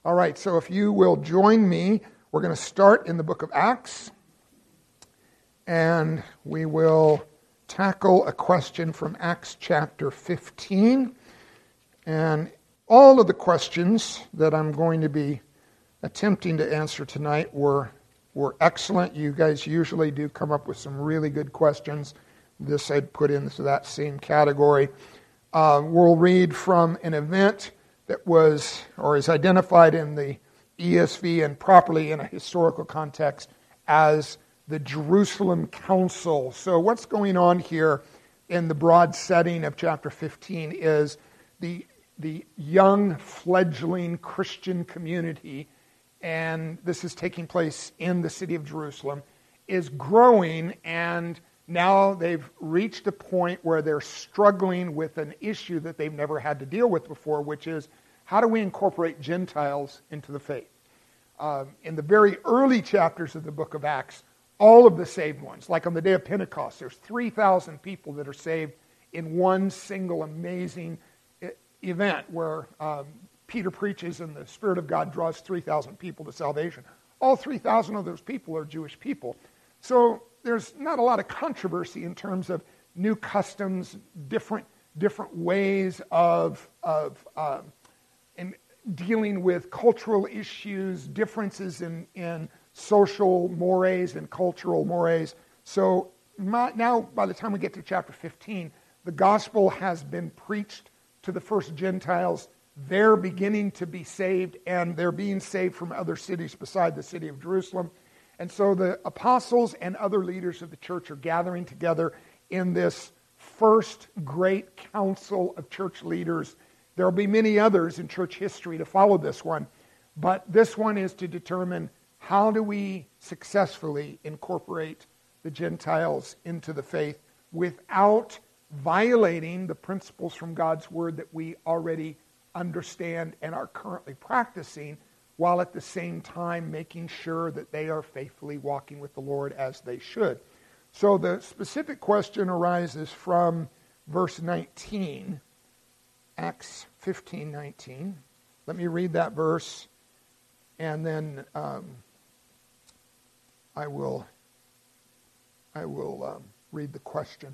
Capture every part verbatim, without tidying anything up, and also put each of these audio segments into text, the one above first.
All right, so if you will join me, we're going to start in the book of Acts, and we will tackle a question from Acts chapter fifteen. And all of the questions that I'm going to be attempting to answer tonight were, were excellent. You guys usually do come up with some really good questions. This I'd put into that same category. Uh, we'll read from an event that was or is identified in the E S V and properly in a historical context as the Jerusalem Council. So what's going on here in the broad setting of chapter fifteen is the, the young fledgling Christian community, and this is taking place in the city of Jerusalem, is growing, and now they've reached a point where they're struggling with an issue that they've never had to deal with before, which is how do we incorporate Gentiles into the faith? Um, in the very early chapters of the book of Acts, all of the saved ones, like on the day of Pentecost, there's three thousand people that are saved in one single amazing event where um, Peter preaches and the Spirit of God draws three thousand people to salvation. All three thousand of those people are Jewish people. So there's not a lot of controversy in terms of new customs, different different ways of of um, in dealing with cultural issues, differences in, in social mores and cultural mores. So my, now, by the time we get to chapter fifteen, the gospel has been preached to the first Gentiles. They're beginning to be saved, and they're being saved from other cities beside the city of Jerusalem. And so the apostles and other leaders of the church are gathering together in this first great council of church leaders. There will be many others in church history to follow this one, but this one is to determine how do we successfully incorporate the Gentiles into the faith without violating the principles from God's Word that we already understand and are currently practicing, while at the same time making sure that they are faithfully walking with the Lord as they should. So the specific question arises from verse nineteen, Acts fifteen nineteen. Let me read that verse, and then um, I will I will um, read the question.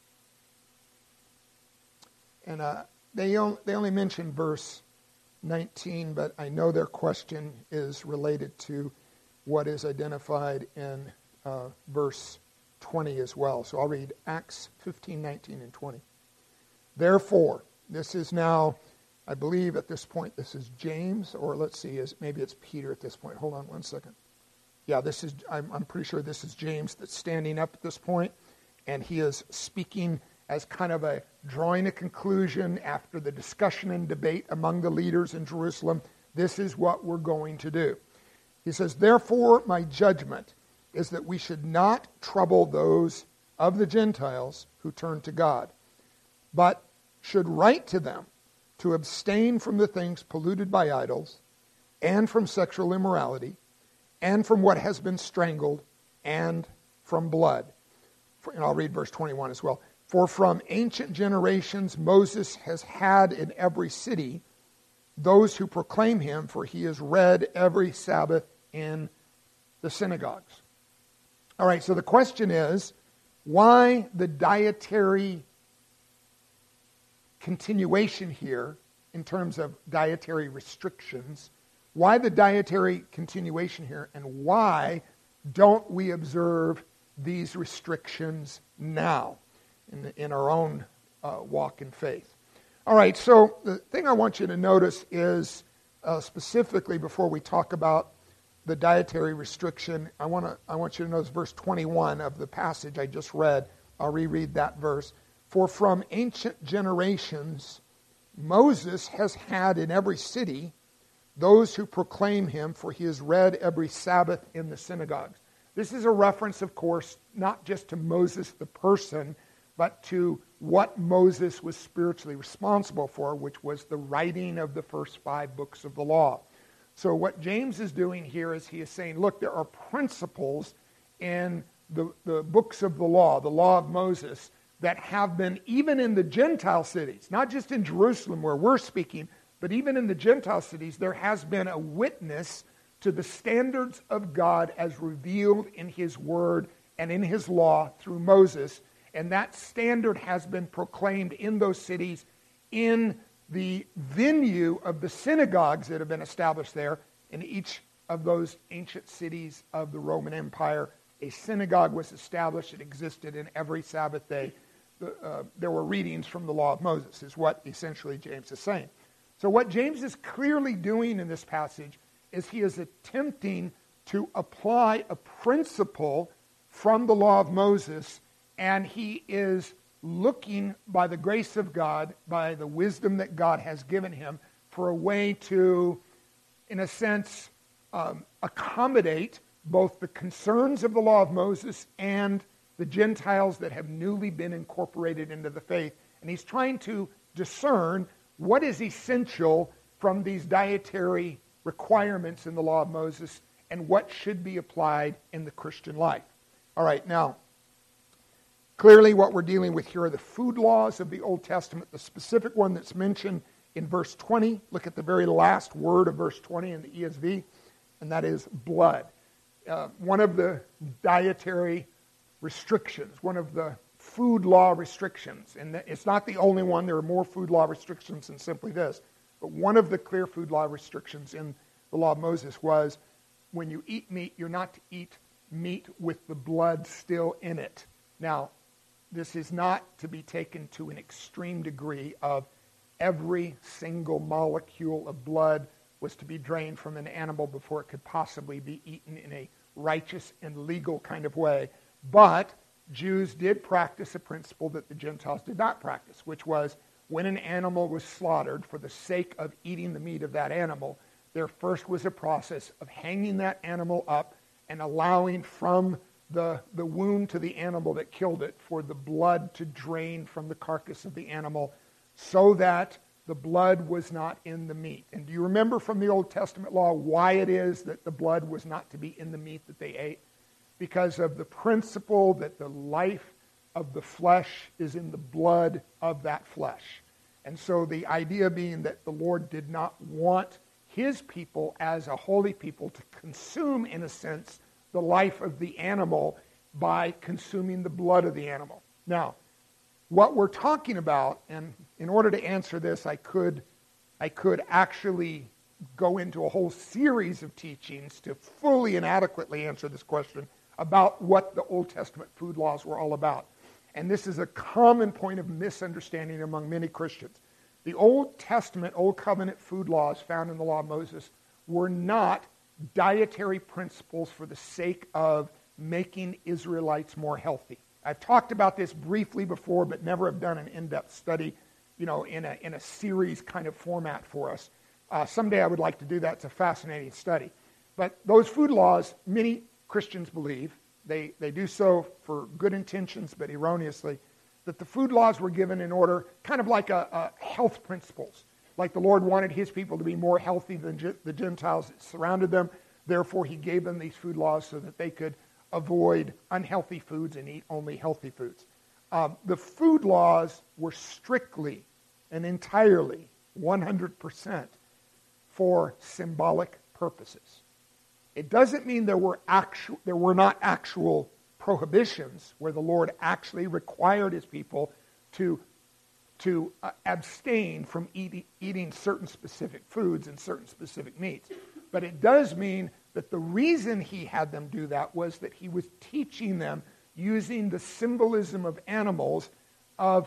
And uh, they on, they only mention verse nineteen, but I know their question is related to what is identified in uh, verse twenty as well. So I'll read Acts fifteen nineteen and twenty. Therefore, this is now, I believe at this point, this is James, or let's see, is maybe it's Peter at this point. Hold on one second. Yeah, this is, I'm, I'm pretty sure this is James that's standing up at this point, and he is speaking as kind of a, drawing a conclusion after the discussion and debate among the leaders in Jerusalem. This is what we're going to do. He says, therefore, my judgment is that we should not trouble those of the Gentiles who turn to God, but should write to them to abstain from the things polluted by idols, and from sexual immorality, and from what has been strangled, and from blood. And I'll read verse twenty-one as well. For from ancient generations Moses has had in every city those who proclaim him, for he is read every Sabbath in the synagogues. All right, so the question is, why the dietary continuation here in terms of dietary restrictions? Why the dietary continuation here, and why don't we observe these restrictions now in, the, in our own uh, walk in faith? All right, so the thing I want you to notice is uh, specifically before we talk about the dietary restriction, I want to I want you to notice verse twenty-one of the passage I just read. I'll reread that verse. For from ancient generations Moses has had in every city those who proclaim him, for he is read every Sabbath in the synagogues. This is a reference, of course, not just to Moses the person, but to what Moses was spiritually responsible for, which was the writing of the first five books of the law. So what James is doing here is he is saying, look, there are principles in the, the books of the law, the law of Moses, that have been, even in the Gentile cities, not just in Jerusalem where we're speaking, But even in the Gentile cities, there has been a witness to the standards of God as revealed in His Word and in His law through Moses. And that standard has been proclaimed in those cities in the venue of the synagogues that have been established there. In each of those ancient cities of the Roman Empire, a synagogue was established. It existed in every Sabbath day. Uh, there were readings from the law of Moses, is what essentially James is saying. So what James is clearly doing in this passage is he is attempting to apply a principle from the law of Moses, and he is looking by the grace of God, by the wisdom that God has given him, for a way to, in a sense, um, accommodate both the concerns of the law of Moses and the Gentiles that have newly been incorporated into the faith. And he's trying to discern what is essential from these dietary requirements in the law of Moses and what should be applied in the Christian life. All right, now, clearly what we're dealing with here are the food laws of the Old Testament. The specific one that's mentioned in verse twenty, look at the very last word of verse twenty in the E S V, and that is blood. Uh, one of the dietary restrictions, one of the food law restrictions, and it's not the only one, there are more food law restrictions than simply this, but one of the clear food law restrictions in the law of Moses was when you eat meat, you're not to eat meat with the blood still in it. Now, this is not to be taken to an extreme degree of every single molecule of blood was to be drained from an animal before it could possibly be eaten in a righteous and legal kind of way. But Jews did practice a principle that the Gentiles did not practice, which was when an animal was slaughtered for the sake of eating the meat of that animal, there first was a process of hanging that animal up and allowing from the, the wound to the animal that killed it for the blood to drain from the carcass of the animal so that the blood was not in the meat. And do you remember from the Old Testament law why it is that the blood was not to be in the meat that they ate? Because of the principle that the life of the flesh is in the blood of that flesh. And so the idea being that the Lord did not want His people as a holy people to consume, in a sense, the life of the animal by consuming the blood of the animal. Now, what we're talking about, and in order to answer this, I could, I could actually go into a whole series of teachings to fully and adequately answer this question about what the Old Testament food laws were all about. And this is a common point of misunderstanding among many Christians. The Old Testament, Old Covenant food laws found in the law of Moses were not dietary principles for the sake of making Israelites more healthy. I've talked about this briefly before, but never have done an in-depth study, you know, in a in a series kind of format for us. Uh, someday I would like to do that. It's a fascinating study. But those food laws, many Christians believe, they, they do so for good intentions, but erroneously, that the food laws were given in order, kind of like a, a health principles. Like the Lord wanted His people to be more healthy than G- the Gentiles that surrounded them. Therefore, He gave them these food laws so that they could avoid unhealthy foods and eat only healthy foods. Um, the food laws were strictly and entirely one hundred percent for symbolic purposes. It doesn't mean there were actual, there were not actual prohibitions where the Lord actually required His people to, to uh, abstain from eating, eating certain specific foods and certain specific meats. But it does mean that the reason He had them do that was that He was teaching them using the symbolism of animals of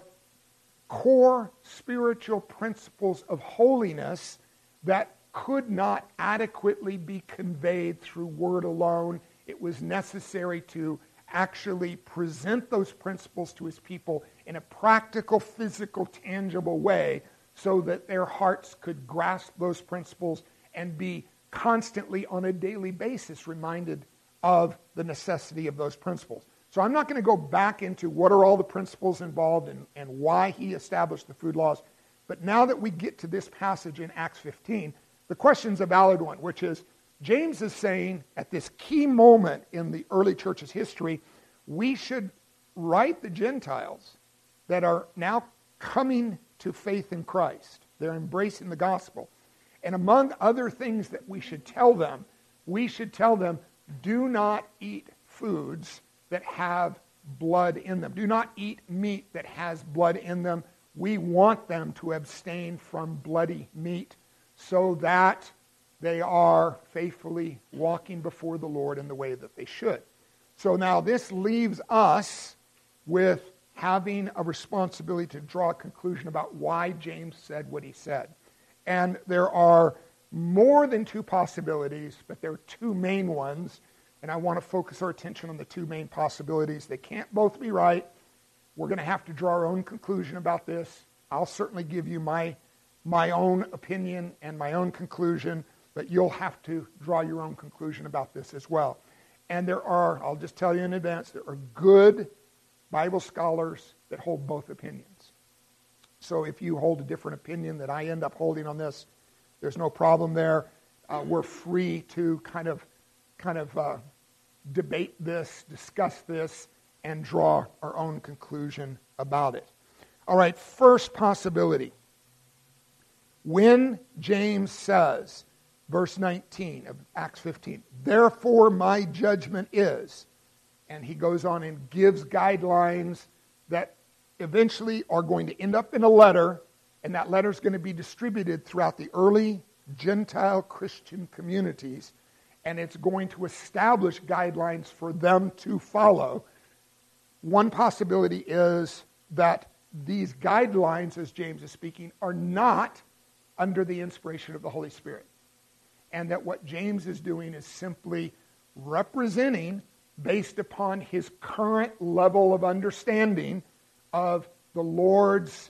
core spiritual principles of holiness that could not adequately be conveyed through word alone. It was necessary to actually present those principles to His people in a practical, physical, tangible way so that their hearts could grasp those principles and be constantly on a daily basis reminded of the necessity of those principles. So I'm not going to go back into what are all the principles involved and, and why He established the food laws. But now that we get to this passage in Acts fifteen, the question's a valid one, which is, James is saying at this key moment in the early church's history, we should write the Gentiles that are now coming to faith in Christ, They're embracing the gospel. And among other things that we should tell them, we should tell them, do not eat foods that have blood in them. Do not eat meat that has blood in them. We want them to abstain from bloody meat so that they are faithfully walking before the Lord in the way that they should. So now this leaves us with having a responsibility to draw a conclusion about why James said what he said. And there are more than two possibilities, but there are two main ones, and I want to focus our attention on the two main possibilities. They can't both be right. We're going to have to draw our own conclusion about this. I'll certainly give you my, my own opinion and my own conclusion, but you'll have to draw your own conclusion about this as well. And there are, I'll just tell you in advance, there are good Bible scholars that hold both opinions. So if you hold a different opinion that I end up holding on this, there's no problem there. Uh, we're free to kind of, kind of uh, debate this, discuss this, and draw our own conclusion about it. All right, first possibility. When James says, verse nineteen of Acts fifteen, therefore my judgment is, and he goes on and gives guidelines that eventually are going to end up in a letter, and that letter is going to be distributed throughout the early Gentile Christian communities, and it's going to establish guidelines for them to follow. One possibility is that these guidelines, as James is speaking, are not under the inspiration of the Holy Spirit, and that what James is doing is simply representing, based upon his current level of understanding of the Lord's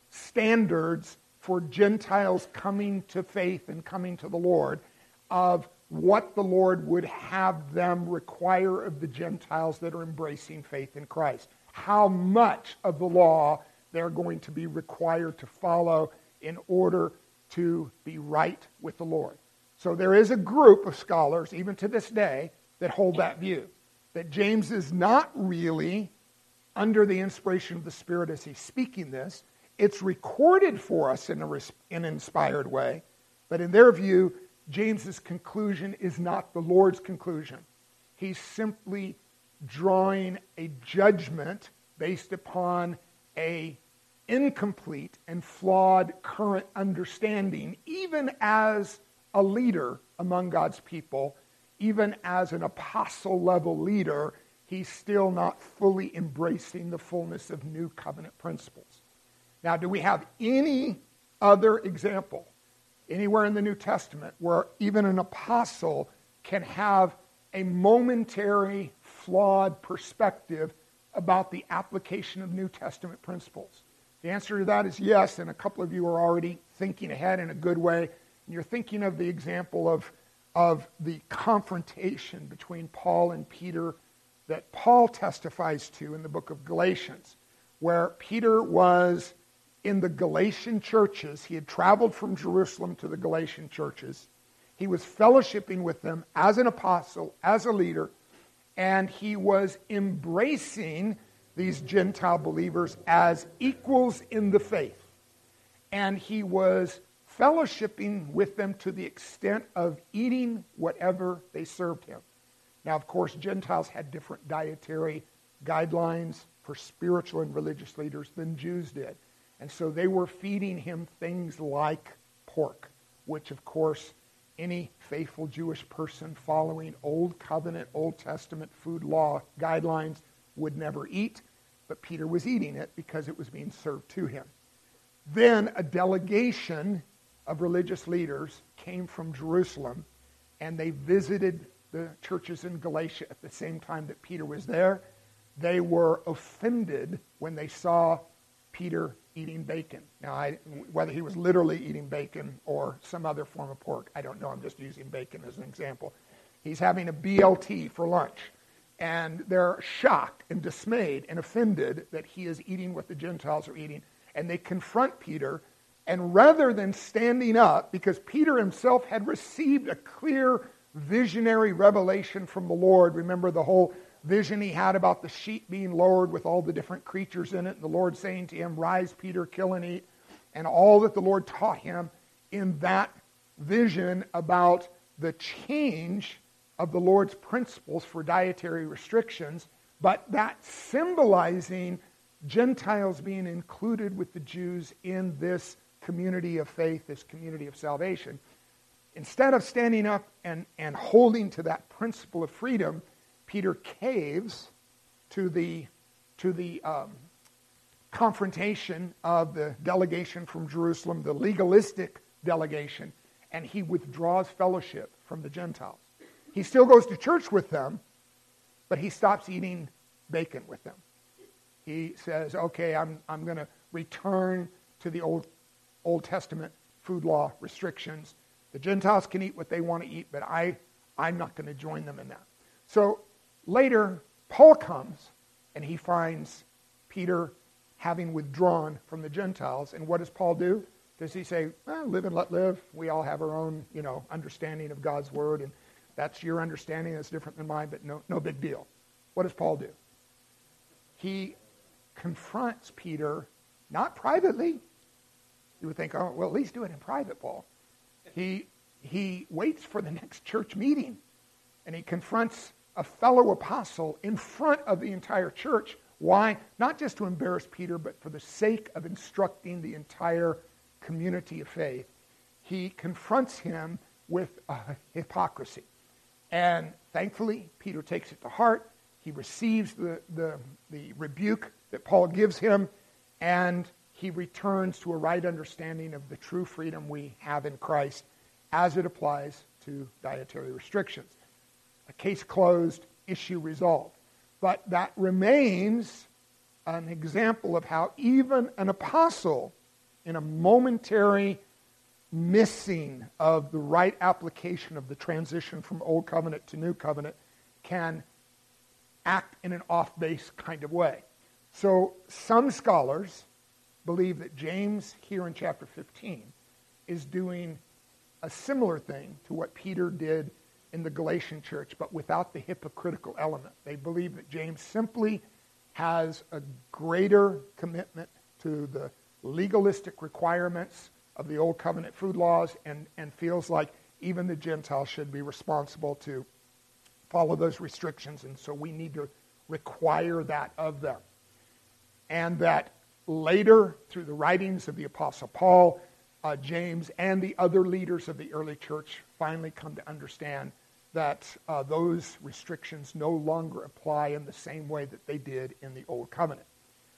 standards for Gentiles coming to faith and coming to the Lord, of what the Lord would have them require of the Gentiles that are embracing faith in Christ. How much of the law they're going to be required to follow in order to be right with the Lord. So there is a group of scholars, even to this day, that hold that view, that James is not really under the inspiration of the Spirit as he's speaking this. It's recorded for us in, a, in an inspired way, but in their view, James's conclusion is not the Lord's conclusion. He's simply drawing a judgment based upon a incomplete and flawed current understanding, even as a leader among God's people, even as an apostle-level leader, he's still not fully embracing the fullness of new covenant principles. Now, do we have any other example anywhere in the New Testament where even an apostle can have a momentary, flawed perspective about the application of New Testament principles? The answer to that is yes, and a couple of you are already thinking ahead in a good way. And you're thinking of the example of, of the confrontation between Paul and Peter that Paul testifies to in the book of Galatians, where Peter was in the Galatian churches. He had traveled from Jerusalem to the Galatian churches. He was fellowshipping with them as an apostle, as a leader, and he was embracing these Gentile believers as equals in the faith. And he was fellowshipping with them to the extent of eating whatever they served him. Now, of course, Gentiles had different dietary guidelines for spiritual and religious leaders than Jews did. And so they were feeding him things like pork, which, of course, any faithful Jewish person following Old Covenant, Old Testament food law guidelines would never eat. But Peter was eating it because it was being served to him. Then a delegation of religious leaders came from Jerusalem, and they visited the churches in Galatia at the same time that Peter was there. They were offended when they saw Peter eating bacon. Now, I, whether he was literally eating bacon or some other form of pork, I don't know. I'm just using bacon as an example. He's having a B L T for lunch, and they're shocked and dismayed and offended that he is eating what the Gentiles are eating, and they confront Peter. And rather than standing up, because Peter himself had received a clear visionary revelation from the Lord. Remember the whole vision he had about the sheep being lowered with all the different creatures in it, and the Lord saying to him, "Rise, Peter, kill and eat." and all that the Lord taught him in that vision about the change of the Lord's principles for dietary restrictions, but that symbolizing Gentiles being included with the Jews in this community of faith, this community of salvation. Instead of standing up and, and holding to that principle of freedom, Peter caves to the, to the um, confrontation of the delegation from Jerusalem, the legalistic delegation, and he withdraws fellowship from the Gentiles. He still goes to church with them, but he stops eating bacon with them. He says, okay, I'm, I'm going to return to the Old, Old Testament food law restrictions. The Gentiles can eat what they want to eat, but I, I'm not going to join them in that. So later, Paul comes, and he finds Peter having withdrawn from the Gentiles. And what does Paul do? Does he say, well, live and let live? We all have our own, you know, understanding of God's word, and that's your understanding. That's different than mine, but no, no big deal. What does Paul do? He confronts Peter, not privately. You would think, oh, well, at least do it in private, Paul. He, he waits for the next church meeting, and he confronts a fellow apostle in front of the entire church. Why? Not just to embarrass Peter, but for the sake of instructing the entire community of faith. He confronts him with uh, hypocrisy. And thankfully, Peter takes it to heart. He receives the, the, the rebuke that Paul gives him, and he returns to a right understanding of the true freedom we have in Christ as it applies to dietary restrictions. A case closed, issue resolved. But that remains an example of how even an apostle, in a momentary missing of the right application of the transition from Old Covenant to New Covenant, can act in an off-base kind of way. So some scholars believe that James here in chapter fifteen is doing a similar thing to what Peter did in the Galatian church, but without the hypocritical element. They believe that James simply has a greater commitment to the legalistic requirements of the Old Covenant food laws, and, and feels like even the Gentiles should be responsible to follow those restrictions, and so we need to require that of them. And that later, through the writings of the Apostle Paul, uh, James, and the other leaders of the early church finally come to understand that uh, those restrictions no longer apply in the same way that they did in the Old Covenant.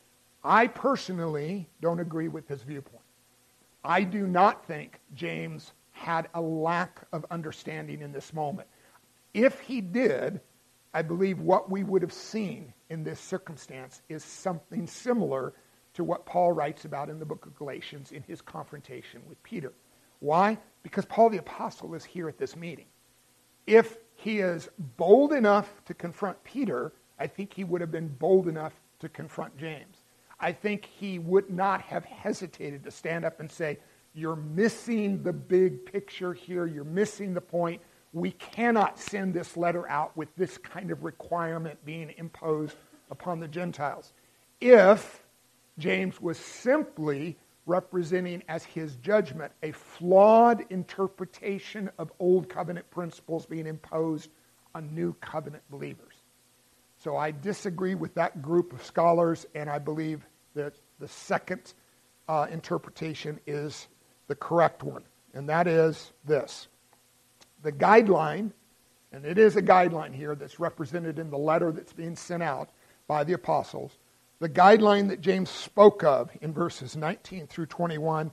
I personally don't agree with his viewpoint. I do not think James had a lack of understanding in this moment. If he did, I believe what we would have seen in this circumstance is something similar to what Paul writes about in the book of Galatians in his confrontation with Peter. Why? Because Paul the Apostle is here at this meeting. If he is bold enough to confront Peter, I think he would have been bold enough to confront James. I think he would not have hesitated to stand up and say, you're missing the big picture here, you're missing the point. We cannot send this letter out with this kind of requirement being imposed upon the Gentiles. If James was simply representing as his judgment a flawed interpretation of Old Covenant principles being imposed on New Covenant believers. So I disagree with that group of scholars, and I believe that the second uh, interpretation is the correct one, and that is this. The guideline, and it is a guideline here that's represented in the letter that's being sent out by the apostles, the guideline that James spoke of in verses nineteen through twenty-one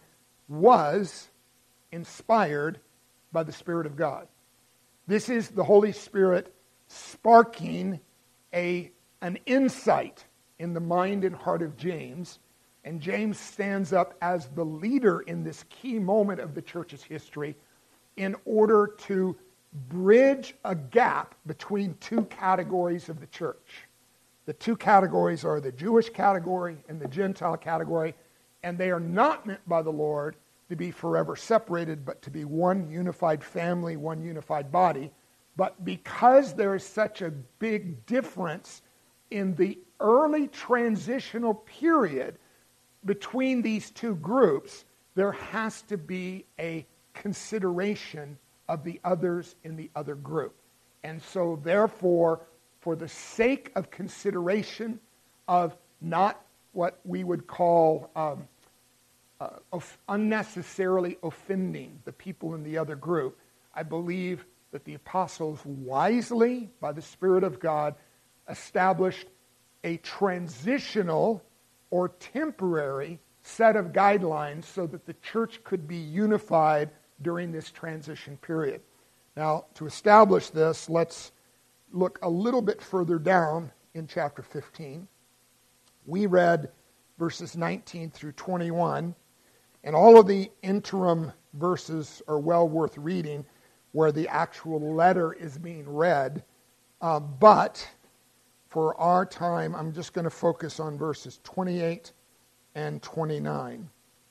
was inspired by the Spirit of God. This is the Holy Spirit sparking a, an insight in the mind and heart of James, and James stands up as the leader in this key moment of the church's history in order to bridge a gap between two categories of the church. The two categories are the Jewish category and the Gentile category, and they are not meant by the Lord to be forever separated, but to be one unified family, one unified body. But because there is such a big difference in the early transitional period between these two groups, there has to be a consideration of the others in the other group. And so therefore, for the sake of consideration of not what we would call um, uh, of unnecessarily offending the people in the other group, I believe that the apostles wisely, by the Spirit of God, established a transitional or temporary set of guidelines so that the church could be unified during this transition period. Now, to establish this, let's look a little bit further down in chapter fifteen. We read verses nineteen through twenty-one, and all of the interim verses are well worth reading where the actual letter is being read. Uh, but for our time, I'm just going to focus on verses twenty-eight and twenty-nine.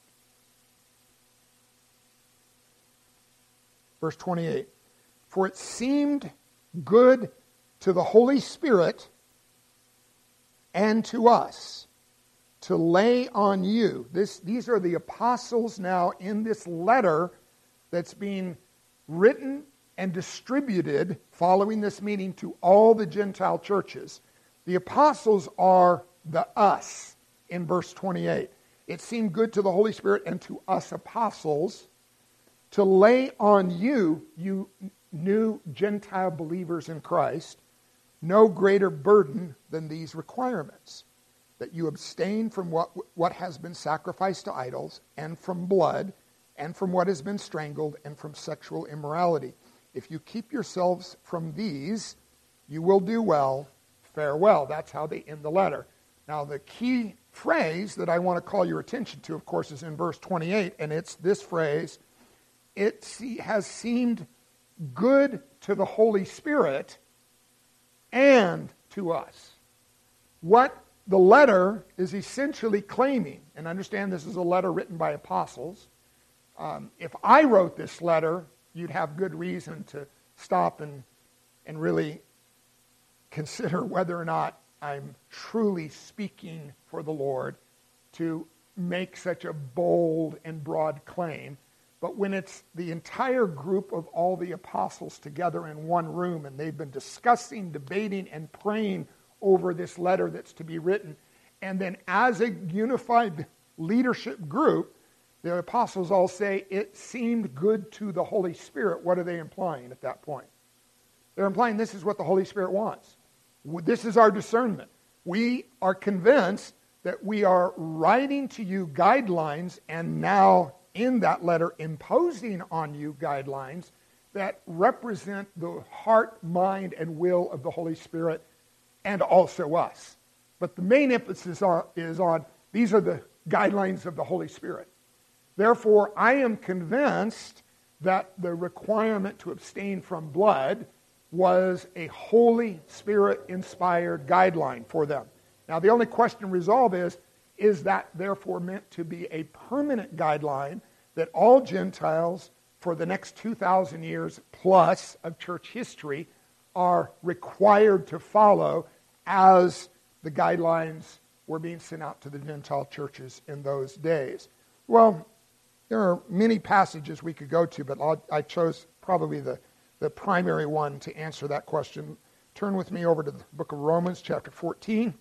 Verse twenty-eight. For it seemed good to the Holy Spirit and to us to lay on you. This, these are the apostles now in this letter that's being written and distributed following this meeting to all the Gentile churches. The apostles are the us in verse twenty-eight. It seemed good to the Holy Spirit and to us apostles to lay on you, you new Gentile believers in Christ, no greater burden than these requirements, that you abstain from what, what has been sacrificed to idols, and from blood, and from what has been strangled, and from sexual immorality. If you keep yourselves from these, you will do well. Farewell. That's how they end the letter. Now, the key phrase that I want to call your attention to, of course, is in verse twenty-eight, and it's this phrase, it has seemed good to the Holy Spirit and to us. What the letter is essentially claiming, and understand this is a letter written by apostles. Um, if I wrote this letter, you'd have good reason to stop and, and really consider whether or not I'm truly speaking for the Lord to make such a bold and broad claim. But when it's the entire group of all the apostles together in one room and they've been discussing, debating, and praying over this letter that's to be written, and then as a unified leadership group, the apostles all say, it seemed good to the Holy Spirit. What are they implying at that point? They're implying this is what the Holy Spirit wants. This is our discernment. We are convinced that we are writing to you guidelines, and now in that letter imposing on you guidelines that represent the heart, mind, and will of the Holy Spirit and also us. But the main emphasis are, is on these are the guidelines of the Holy Spirit. Therefore, I am convinced that the requirement to abstain from blood was a Holy Spirit-inspired guideline for them. Now, the only question resolved is, is that therefore meant to be a permanent guideline that all Gentiles for the next two thousand years plus of church history are required to follow as the guidelines were being sent out to the Gentile churches in those days? Well, there are many passages we could go to, but I'll, I chose probably the, the primary one to answer that question. Turn with me over to the book of Romans, chapter fourteen.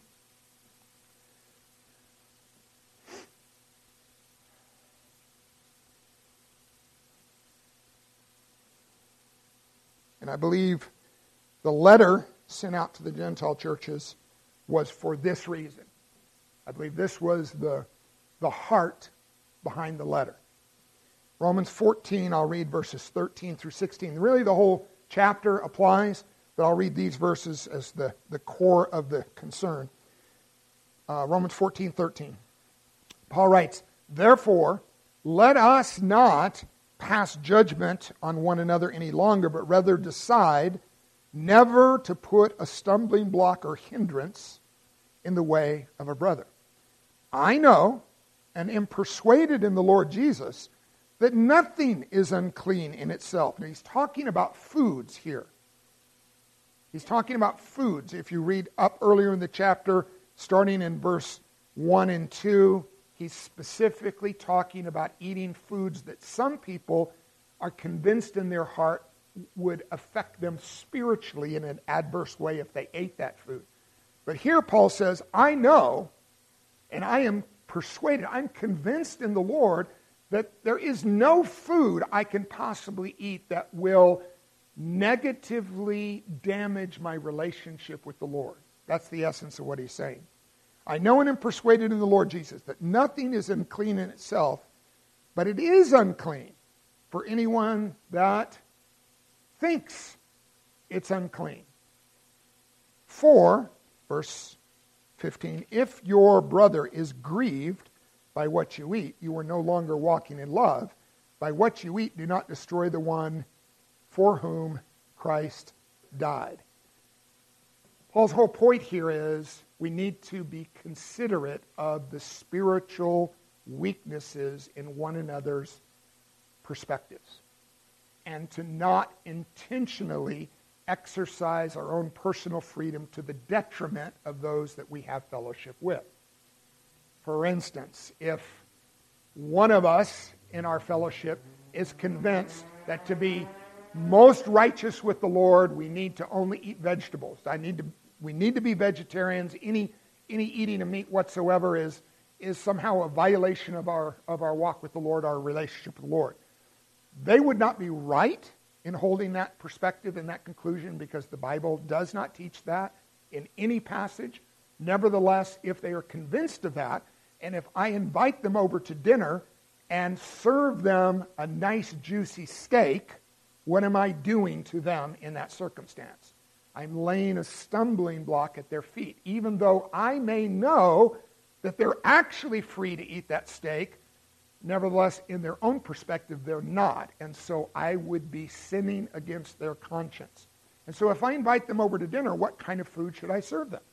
And I believe the letter sent out to the Gentile churches was for this reason. I believe this was the, the heart behind the letter. Romans fourteen, I'll read verses thirteen through sixteen. Really the whole chapter applies, but I'll read these verses as the, the core of the concern. Uh, Romans fourteen, thirteen. Paul writes, therefore, let us not pass judgment on one another any longer, but rather decide never to put a stumbling block or hindrance in the way of a brother. I know and am persuaded in the Lord Jesus that nothing is unclean in itself. Now he's talking about foods here. He's talking about foods. If you read up earlier in the chapter, starting in verse one and two, he's specifically talking about eating foods that some people are convinced in their heart would affect them spiritually in an adverse way if they ate that food. But here Paul says, I know, and I am persuaded, I'm convinced in the Lord that there is no food I can possibly eat that will negatively damage my relationship with the Lord. That's the essence of what he's saying. I know and am persuaded in the Lord Jesus that nothing is unclean in itself, but it is unclean for anyone that thinks it's unclean. For, verse fifteen, if your brother is grieved by what you eat, you are no longer walking in love. By what you eat, do not destroy the one for whom Christ died. Paul's whole point here is we need to be considerate of the spiritual weaknesses in one another's perspectives, and to not intentionally exercise our own personal freedom to the detriment of those that we have fellowship with. For instance, if one of us in our fellowship is convinced that to be most righteous with the Lord, we need to only eat vegetables. I need to, we need to be vegetarians. Any any eating of meat whatsoever is is somehow a violation of our of our walk with the Lord, our relationship with the Lord. They would not be right in holding that perspective and that conclusion, because the Bible does not teach that in any passage. Nevertheless, if they are convinced of that, and if I invite them over to dinner and serve them a nice juicy steak, what am I doing to them in that circumstance? I'm laying a stumbling block at their feet, even though I may know that they're actually free to eat that steak. Nevertheless, in their own perspective, they're not. And so I would be sinning against their conscience. And so if I invite them over to dinner, what kind of food should I serve them?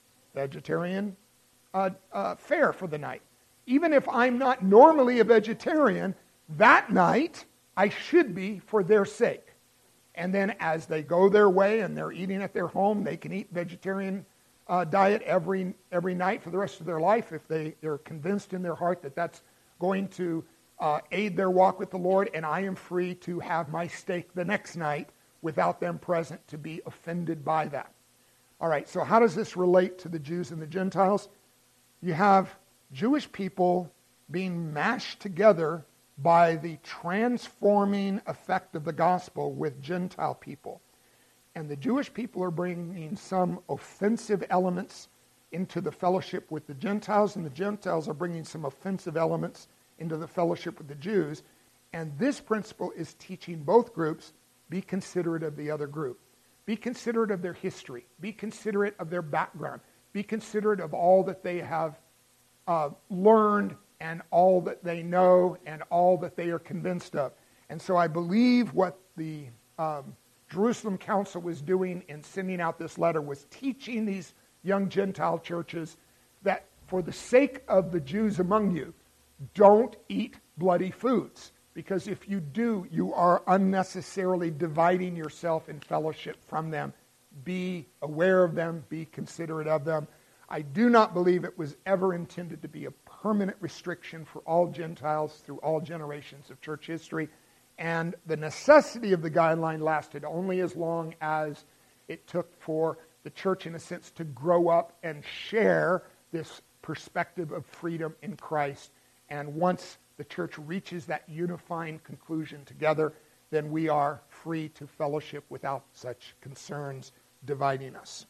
Vegetarian uh, uh, fare for the night. Even if I'm not normally a vegetarian, that night I should be for their sake. And then as they go their way and they're eating at their home, they can eat vegetarian uh, diet every every night for the rest of their life if they, they're convinced in their heart that that's going to uh, aid their walk with the Lord, and I am free to have my steak the next night without them present to be offended by that. All right, so how does this relate to the Jews and the Gentiles? You have Jewish people being mashed together by the transforming effect of the gospel with Gentile people. And the Jewish people are bringing some offensive elements into the fellowship with the Gentiles, and the Gentiles are bringing some offensive elements into the fellowship with the Jews. And this principle is teaching both groups, be considerate of the other group. Be considerate of their history. Be considerate of their background. Be considerate of all that they have uh, learned and all that they know and all that they are convinced of. And so I believe what the um, Jerusalem Council was doing in sending out this letter was teaching these young Gentile churches that for the sake of the Jews among you, don't eat bloody foods. Because if you do, you are unnecessarily dividing yourself in fellowship from them. Be aware of them. Be considerate of them. I do not believe it was ever intended to be a permanent restriction for all Gentiles through all generations of church history. And the necessity of the guideline lasted only as long as it took for the church, in a sense, to grow up and share this perspective of freedom in Christ. And once the church reaches that unifying conclusion together, then we are free to fellowship without such concerns dividing us.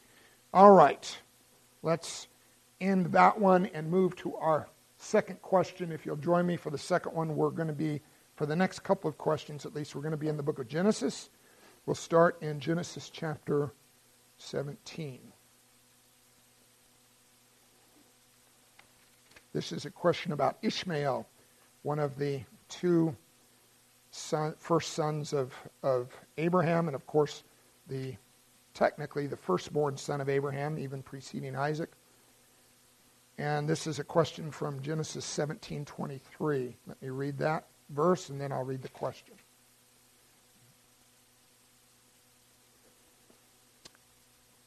All right, let's end that one and move to our second question. If you'll join me for the second one, we're going to be, for the next couple of questions at least, we're going to be in the book of Genesis. We'll start in Genesis chapter seventeen. This is a question about Ishmael, one of the two son, first sons of, of Abraham, and of course, the technically the firstborn son of Abraham, even preceding Isaac. And this is a question from Genesis seventeen twenty-three. Let me read that verse, and then I'll read the question.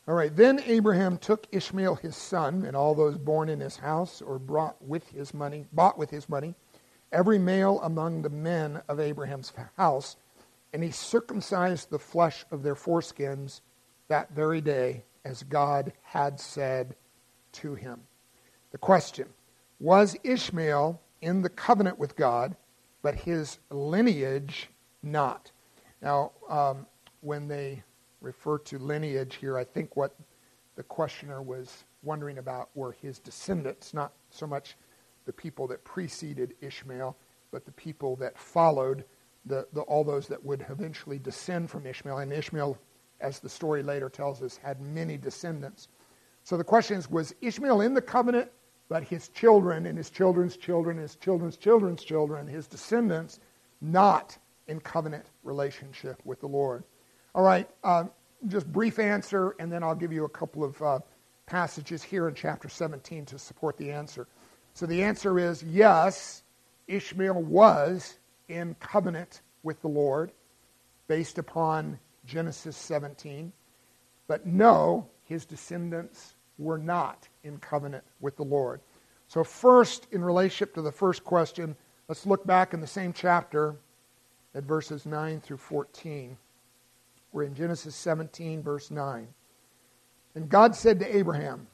All right, then Abraham took Ishmael his son and all those born in his house or brought with his money, bought with his money, every male among the men of Abraham's house, and he circumcised the flesh of their foreskins that very day, as God had said to him. The question, was Ishmael in the covenant with God, but his lineage not? Now, um, when they refer to lineage here, I think what the questioner was wondering about were his descendants, not so much the people that preceded Ishmael, but the people that followed, the, the all those that would eventually descend from Ishmael. And Ishmael, as the story later tells us, had many descendants. So the question is, was Ishmael in the covenant, but his children and his children's children, his children's children's children, his descendants, not in covenant relationship with the Lord? All right, uh, just brief answer, and then I'll give you a couple of uh, passages here in chapter seventeen to support the answer. So the answer is yes, Ishmael was in covenant with the Lord based upon Genesis seventeen, but no, his descendants were not in covenant with the Lord. So first, in relationship to the first question, let's look back in the same chapter at verses nine through fourteen. We're in Genesis seventeen, verse nine. And God said to Abraham,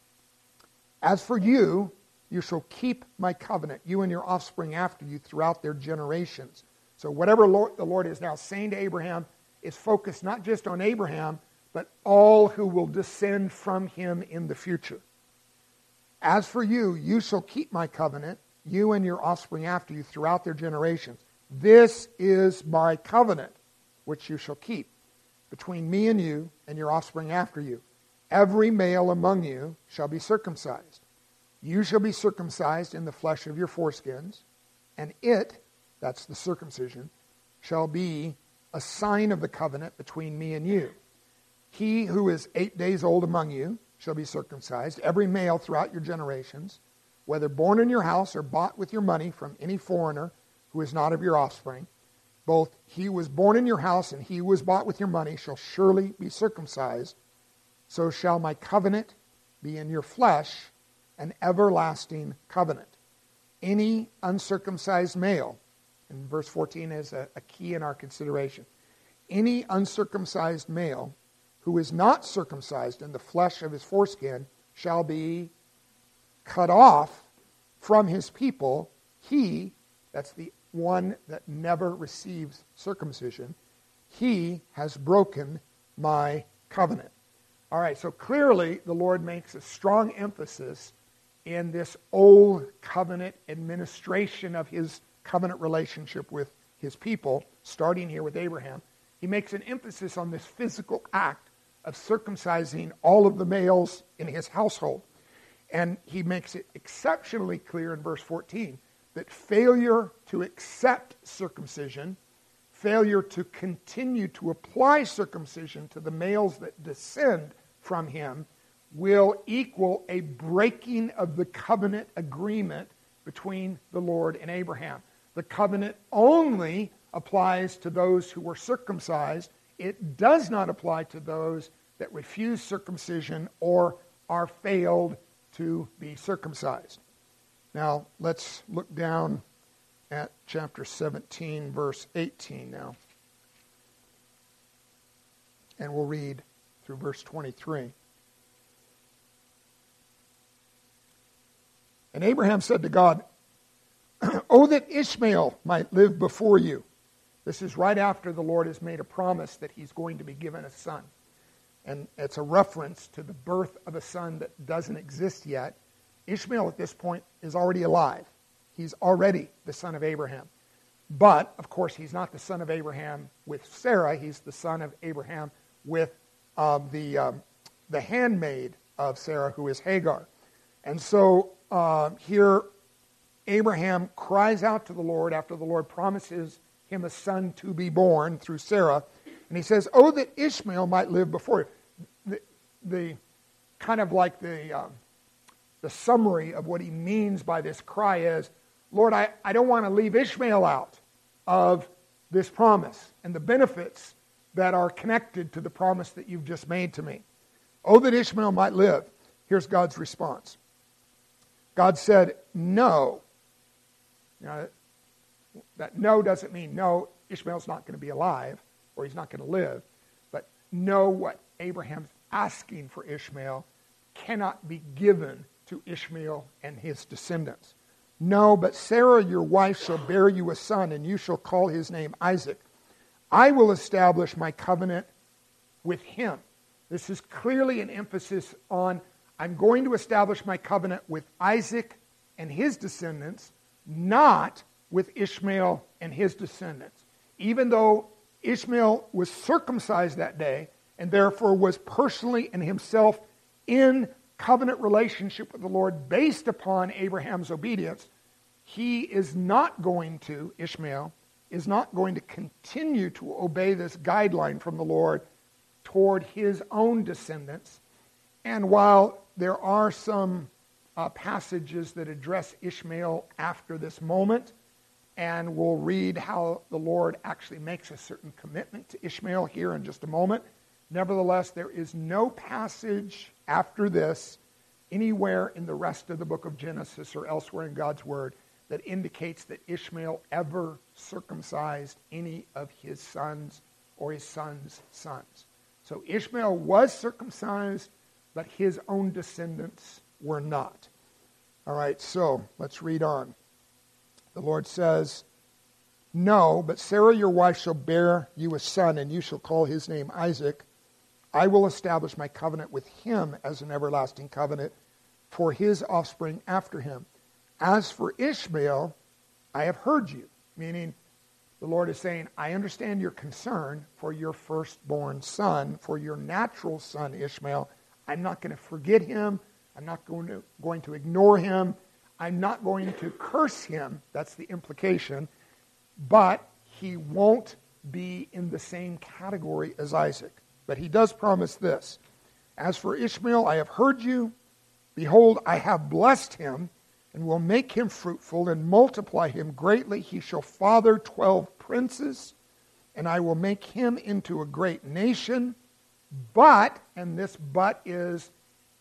as for you, you shall keep my covenant, you and your offspring after you throughout their generations. So whatever Lord, the Lord is now saying to Abraham is focused not just on Abraham, but all who will descend from him in the future. As for you, you shall keep my covenant, you and your offspring after you throughout their generations. This is my covenant, which you shall keep between me and you and your offspring after you. Every male among you shall be circumcised. You shall be circumcised in the flesh of your foreskins, and it, that's the circumcision, shall be a sign of the covenant between me and you. He who is eight days old among you shall be circumcised, every male throughout your generations, whether born in your house or bought with your money from any foreigner who is not of your offspring. Both he who was born in your house and he who was bought with your money shall surely be circumcised. So shall my covenant be in your flesh, an everlasting covenant. Any uncircumcised male, and verse fourteen is a, a key in our consideration, any uncircumcised male who is not circumcised in the flesh of his foreskin shall be cut off from his people. He, that's the one that never receives circumcision, he has broken my covenant. All right, so clearly the Lord makes a strong emphasis in this old covenant administration of his covenant relationship with his people, starting here with Abraham. He makes an emphasis on this physical act of circumcising all of the males in his household. And he makes it exceptionally clear in verse fourteen that failure to accept circumcision, failure to continue to apply circumcision to the males that descend from him, will equal a breaking of the covenant agreement between the Lord and Abraham. The covenant only applies to those who were circumcised. It does not apply to those that refuse circumcision or are failed to be circumcised. Now, let's look down at chapter seventeen, verse eighteen now. And we'll read through verse twenty-three. And Abraham said to God, "Oh, that Ishmael might live before you." This is right after the Lord has made a promise that he's going to be given a son. And it's a reference to the birth of a son that doesn't exist yet. Ishmael at this point is already alive. He's already the son of Abraham. But, of course, he's not the son of Abraham with Sarah. He's the son of Abraham with um, the, um, the handmaid of Sarah, who is Hagar. And so uh, here Abraham cries out to the Lord after the Lord promises him a son to be born through Sarah. And he says, "Oh, that Ishmael might live before you." The, the kind of like the... Um, The summary of what he means by this cry is, Lord, I, I don't want to leave Ishmael out of this promise and the benefits that are connected to the promise that you've just made to me. Oh, that Ishmael might live. Here's God's response. God said, no. Now, that no doesn't mean no, Ishmael's not going to be alive or he's not going to live. But no, what Abraham's asking for Ishmael cannot be given to Ishmael and his descendants. No, but Sarah your wife shall bear you a son, and you shall call his name Isaac. I will establish my covenant with him. This is clearly an emphasis on, I'm going to establish my covenant with Isaac and his descendants, not with Ishmael and his descendants. Even though Ishmael was circumcised that day, and therefore was personally and himself in covenant relationship with the Lord based upon Abraham's obedience, he is not going to, Ishmael, is not going to continue to obey this guideline from the Lord toward his own descendants. And while there are some uh, passages that address Ishmael after this moment, and we'll read how the Lord actually makes a certain commitment to Ishmael here in just a moment, nevertheless, there is no passage after this anywhere in the rest of the book of Genesis or elsewhere in God's Word that indicates that Ishmael ever circumcised any of his sons or his sons' sons. So Ishmael was circumcised, but his own descendants were not. All right, so let's read on. The Lord says, no, but Sarah your wife shall bear you a son, and you shall call his name Isaac. I will establish my covenant with him as an everlasting covenant for his offspring after him. As for Ishmael, I have heard you. Meaning, the Lord is saying, I understand your concern for your firstborn son, for your natural son Ishmael. I'm not going to forget him. I'm not going to, going to ignore him. I'm not going to curse him. That's the implication. But he won't be in the same category as Isaac. But he does promise this. As for Ishmael, I have heard you. Behold, I have blessed him, and will make him fruitful, and multiply him greatly. He shall father twelve princes, and I will make him into a great nation. But, and this but is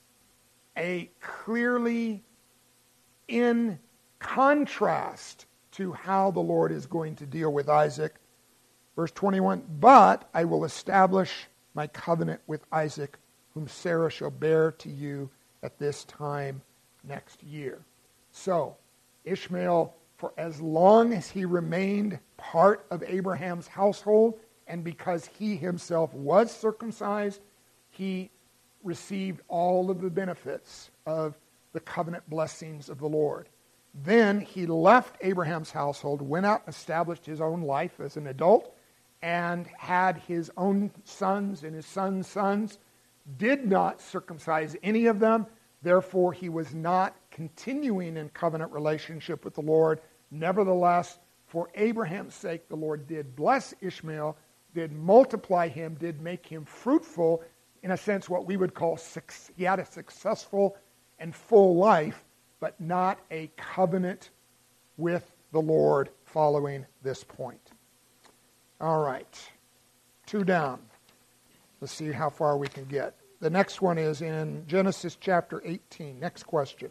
a clearly in contrast to how the Lord is going to deal with Isaac. Verse twenty-one, but I will establish my covenant with Isaac, whom Sarah shall bear to you at this time next year. So, Ishmael, for as long as he remained part of Abraham's household, and because he himself was circumcised, he received all of the benefits of the covenant blessings of the Lord. Then he left Abraham's household, went out and established his own life as an adult, and had his own sons and his sons' sons, did not circumcise any of them. Therefore, he was not continuing in covenant relationship with the Lord. Nevertheless, for Abraham's sake, the Lord did bless Ishmael, did multiply him, did make him fruitful, in a sense what we would call, he had a successful and full life, but not a covenant with the Lord following this point. All right, two down. Let's see how far we can get. The next one is in Genesis chapter eighteen. Next question.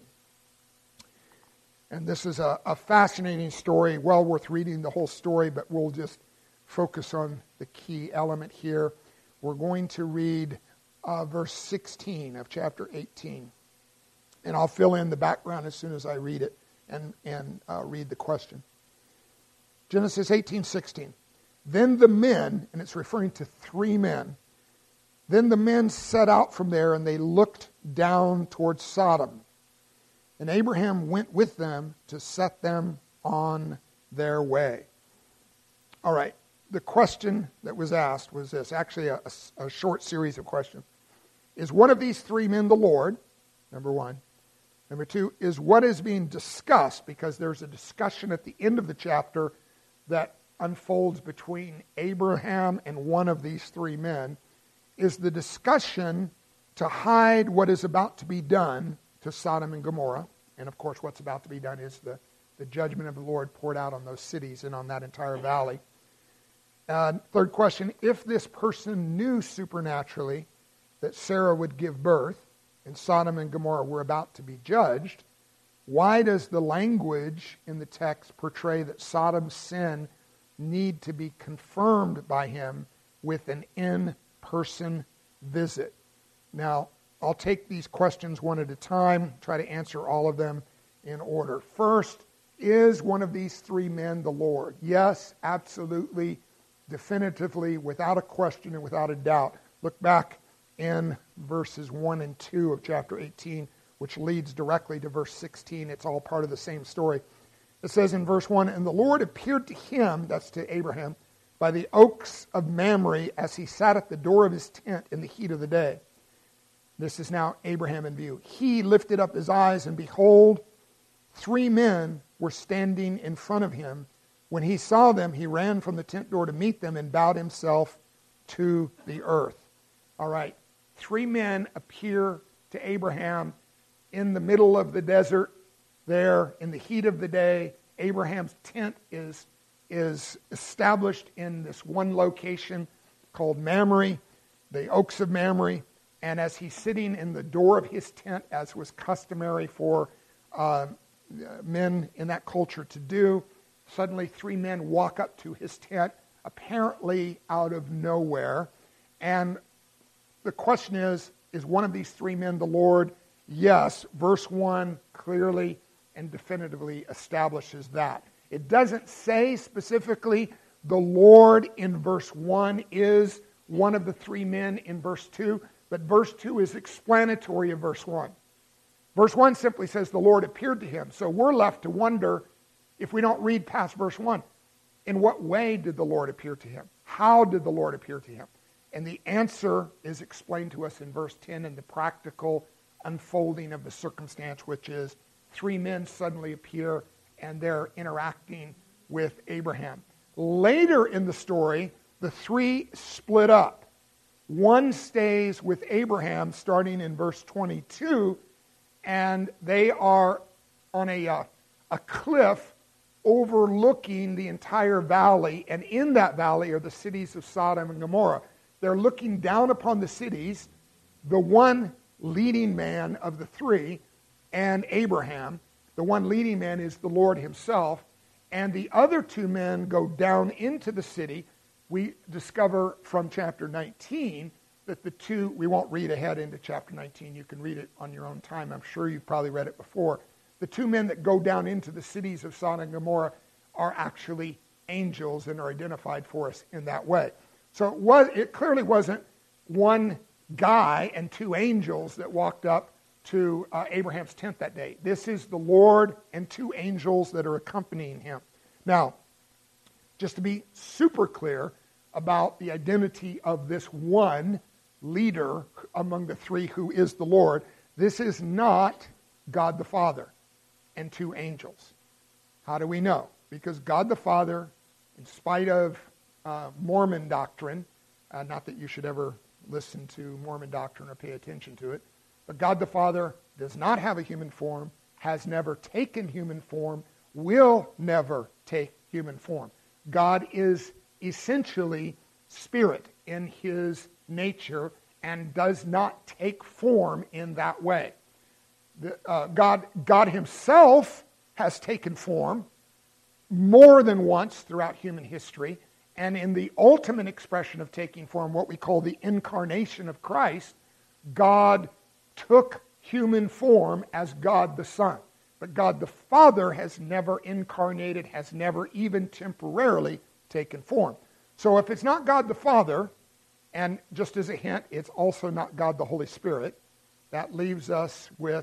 And this is a, a fascinating story, well worth reading the whole story, but we'll just focus on the key element here. We're going to read uh, verse sixteen of chapter eighteen. And I'll fill in the background as soon as I read it and, and uh, read the question. Genesis eighteen sixteen. Then the men, and it's referring to three men, then the men set out from there, and they looked down towards Sodom. And Abraham went with them to set them on their way. All right, the question that was asked was this, actually a, a, a short series of questions. Is one of these three men the Lord? Number one. Number two, is what is being discussed, because there's a discussion at the end of the chapter that unfolds between Abraham and one of these three men, is the discussion to hide what is about to be done to Sodom and Gomorrah. And of course what's about to be done is the, the judgment of the Lord poured out on those cities and on that entire valley. Uh, third question, if this person knew supernaturally that Sarah would give birth, and Sodom and Gomorrah were about to be judged, why does the language in the text portray that Sodom's sin need to be confirmed by him with an in-person visit? Now, I'll take these questions one at a time, try to answer all of them in order. First, is one of these three men the Lord? Yes, absolutely, definitively, without a question and without a doubt. Look back in verses one and two of chapter eighteen, which leads directly to verse sixteen. It's all part of the same story. It says in verse one, "And the Lord appeared to him," that's to Abraham, "by the oaks of Mamre as he sat at the door of his tent in the heat of the day." This is now Abraham in view. "He lifted up his eyes, and behold, three men were standing in front of him. When he saw them, he ran from the tent door to meet them and bowed himself to the earth." All right, three men appear to Abraham in the middle of the desert there in the heat of the day. Abraham's tent is, is established in this one location called Mamre, the Oaks of Mamre. And as he's sitting in the door of his tent, as was customary for uh, men in that culture to do, suddenly three men walk up to his tent, apparently out of nowhere. And the question is, is one of these three men the Lord? Yes, verse one clearly and definitively establishes that. It doesn't say specifically the Lord in verse one is one of the three men in verse two, but verse two is explanatory of verse one. Verse one simply says the Lord appeared to him. So we're left to wonder, if we don't read past verse one, in what way did the Lord appear to him? How did the Lord appear to him? And the answer is explained to us in verse ten in the practical unfolding of the circumstance, which is three men suddenly appear and they're interacting with Abraham. Later in the story, the three split up. One stays with Abraham starting in verse twenty-two, and they are on a, uh, a cliff overlooking the entire valley, and in that valley are the cities of Sodom and Gomorrah. They're looking down upon the cities. The one leading man of the three, and Abraham, the one leading man is the Lord himself, and the other two men go down into the city. We discover from chapter nineteen that the two, we won't read ahead into chapter nineteen, you can read it on your own time, I'm sure you've probably read it before. The two men that go down into the cities of Sodom and Gomorrah are actually angels and are identified for us in that way. So it was, it clearly wasn't one guy and two angels that walked up to uh, Abraham's tent that day. This is the Lord and two angels that are accompanying him. Now, just to be super clear about the identity of this one leader among the three who is the Lord, this is not God the Father and two angels. How do we know? Because God the Father, in spite of uh, Mormon doctrine, uh, not that you should ever listen to Mormon doctrine or pay attention to it, but God the Father does not have a human form, has never taken human form, will never take human form. God is essentially spirit in his nature and does not take form in that way. The, uh, God, God himself has taken form more than once throughout human history, and in the ultimate expression of taking form, what we call the incarnation of Christ, God took human form as God the Son. But God the Father has never incarnated, has never even temporarily taken form. So if it's not God the Father, and just as a hint, it's also not God the Holy Spirit, that leaves us with,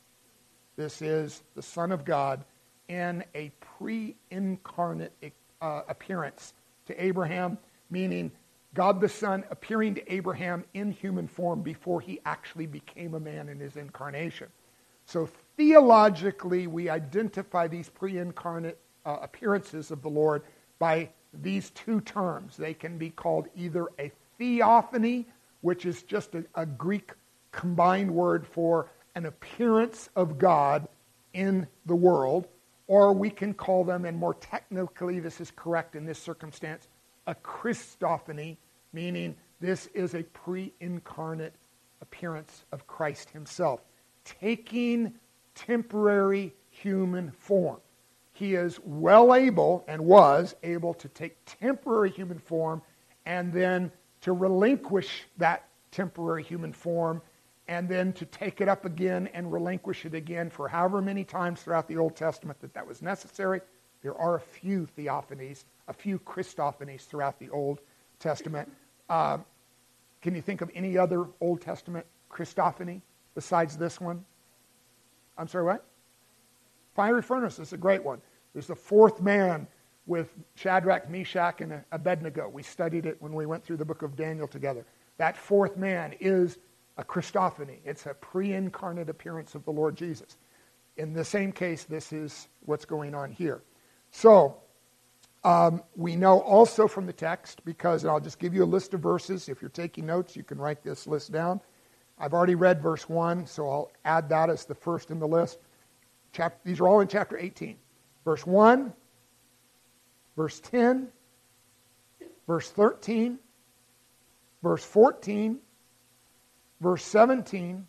this is the Son of God in a pre-incarnate uh, appearance to Abraham, meaning God the Son appearing to Abraham in human form before he actually became a man in his incarnation. So theologically, we identify these pre-incarnate uh, appearances of the Lord by these two terms. They can be called either a theophany, which is just a, a Greek combined word for an appearance of God in the world, or we can call them, and more technically this is correct in this circumstance, a Christophany, meaning this is a pre-incarnate appearance of Christ himself, taking temporary human form. He is well able, and was able, to take temporary human form and then to relinquish that temporary human form and then to take it up again and relinquish it again for however many times throughout the Old Testament that that was necessary. There are a few theophanies, a few Christophanies throughout the Old Testament. Uh, can you think of any other Old Testament Christophany besides this one? I'm sorry, what? Fiery furnace is a great one. There's the fourth man with Shadrach, Meshach, and Abednego. We studied it when we went through the book of Daniel together. That fourth man is a Christophany. It's a pre-incarnate appearance of the Lord Jesus. In the same case, this is what's going on here. So, um, we know also from the text, because, and I'll just give you a list of verses. If you're taking notes, you can write this list down. I've already read verse one, so I'll add that as the first in the list. Chapter, these are all in chapter eighteen. Verse one, verse ten, verse thirteen, verse fourteen, verse seventeen,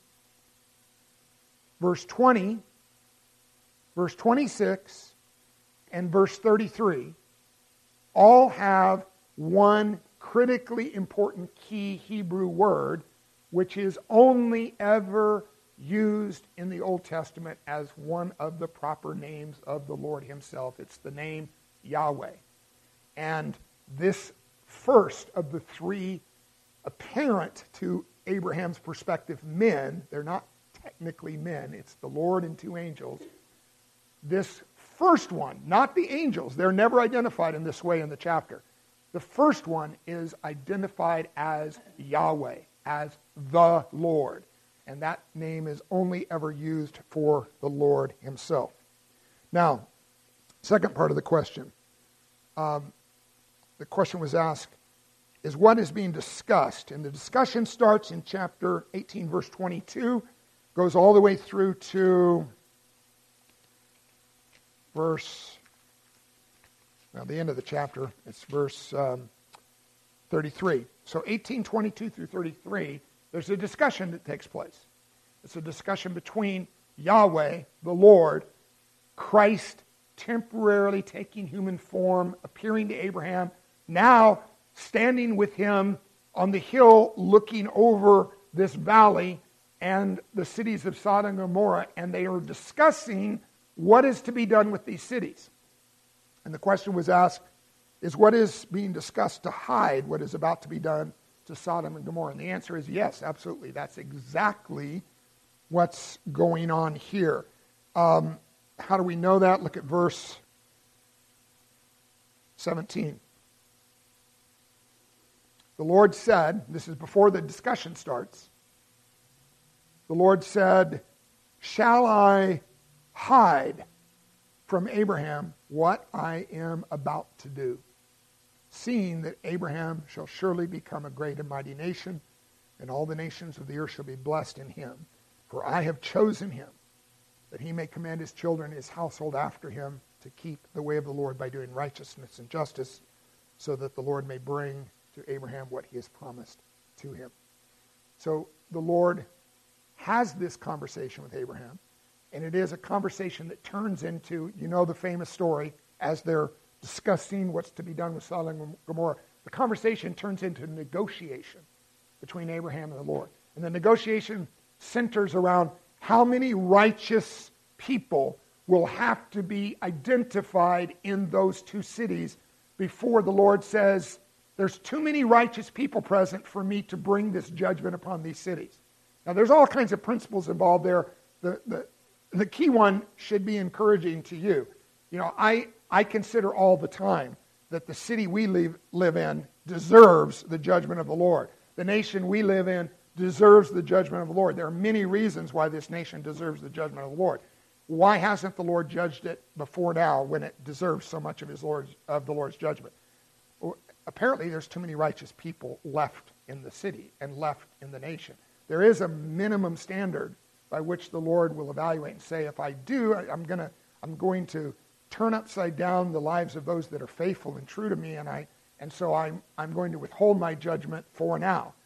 verse twenty, verse twenty-six, and verse thirty-three all have one critically important key Hebrew word, which is only ever used in the Old Testament as one of the proper names of the Lord himself. It's the name Yahweh. And this first of the three apparent to Abraham's perspective men, they're not technically men, it's the Lord and two angels. This first one, not the angels, they're never identified in this way in the chapter. The first one is identified as Yahweh, as the Lord. And that name is only ever used for the Lord himself. Now, second part of the question. Um, the question was asked, is what is being discussed? And the discussion starts in chapter eighteen, verse twenty-two, goes all the way through to verse, well, the end of the chapter, it's verse um, thirty-three. So eighteen, twenty-two through thirty-three, there's a discussion that takes place. It's a discussion between Yahweh, the Lord, Christ temporarily taking human form, appearing to Abraham, now standing with him on the hill looking over this valley and the cities of Sodom and Gomorrah, and they are discussing what is to be done with these cities. And the question was asked, is what is being discussed to hide what is about to be done to Sodom and Gomorrah? And the answer is yes, absolutely. That's exactly what's going on here. Um, how do we know that? Look at verse seventeen. The Lord said, this is before the discussion starts, the Lord said, shall I hide from Abraham what I am about to do? Seeing that Abraham shall surely become a great and mighty nation, and all the nations of the earth shall be blessed in him. For I have chosen him, that he may command his children and his household after him to keep the way of the Lord by doing righteousness and justice, so that the Lord may bring to Abraham what he has promised to him. So the Lord has this conversation with Abraham, and it is a conversation that turns into, you know the famous story, as they're discussing what's to be done with Sodom and Gomorrah, the conversation turns into negotiation between Abraham and the Lord. And the negotiation centers around how many righteous people will have to be identified in those two cities before the Lord says, there's too many righteous people present for me to bring this judgment upon these cities. Now, there's all kinds of principles involved there. The, the, the key one should be encouraging to you. You know, I, I consider all the time that the city we live, live in deserves the judgment of the Lord. The nation we live in deserves the judgment of the Lord. There are many reasons why this nation deserves the judgment of the Lord. Why hasn't the Lord judged it before now when it deserves so much of his Lord's, of the Lord's judgment? Well, apparently there's too many righteous people left in the city and left in the nation. There is a minimum standard by which the Lord will evaluate and say, if I do, I'm going to I'm going to turn upside down the lives of those that are faithful and true to me, and I and so I'm I'm going to withhold my judgment for now.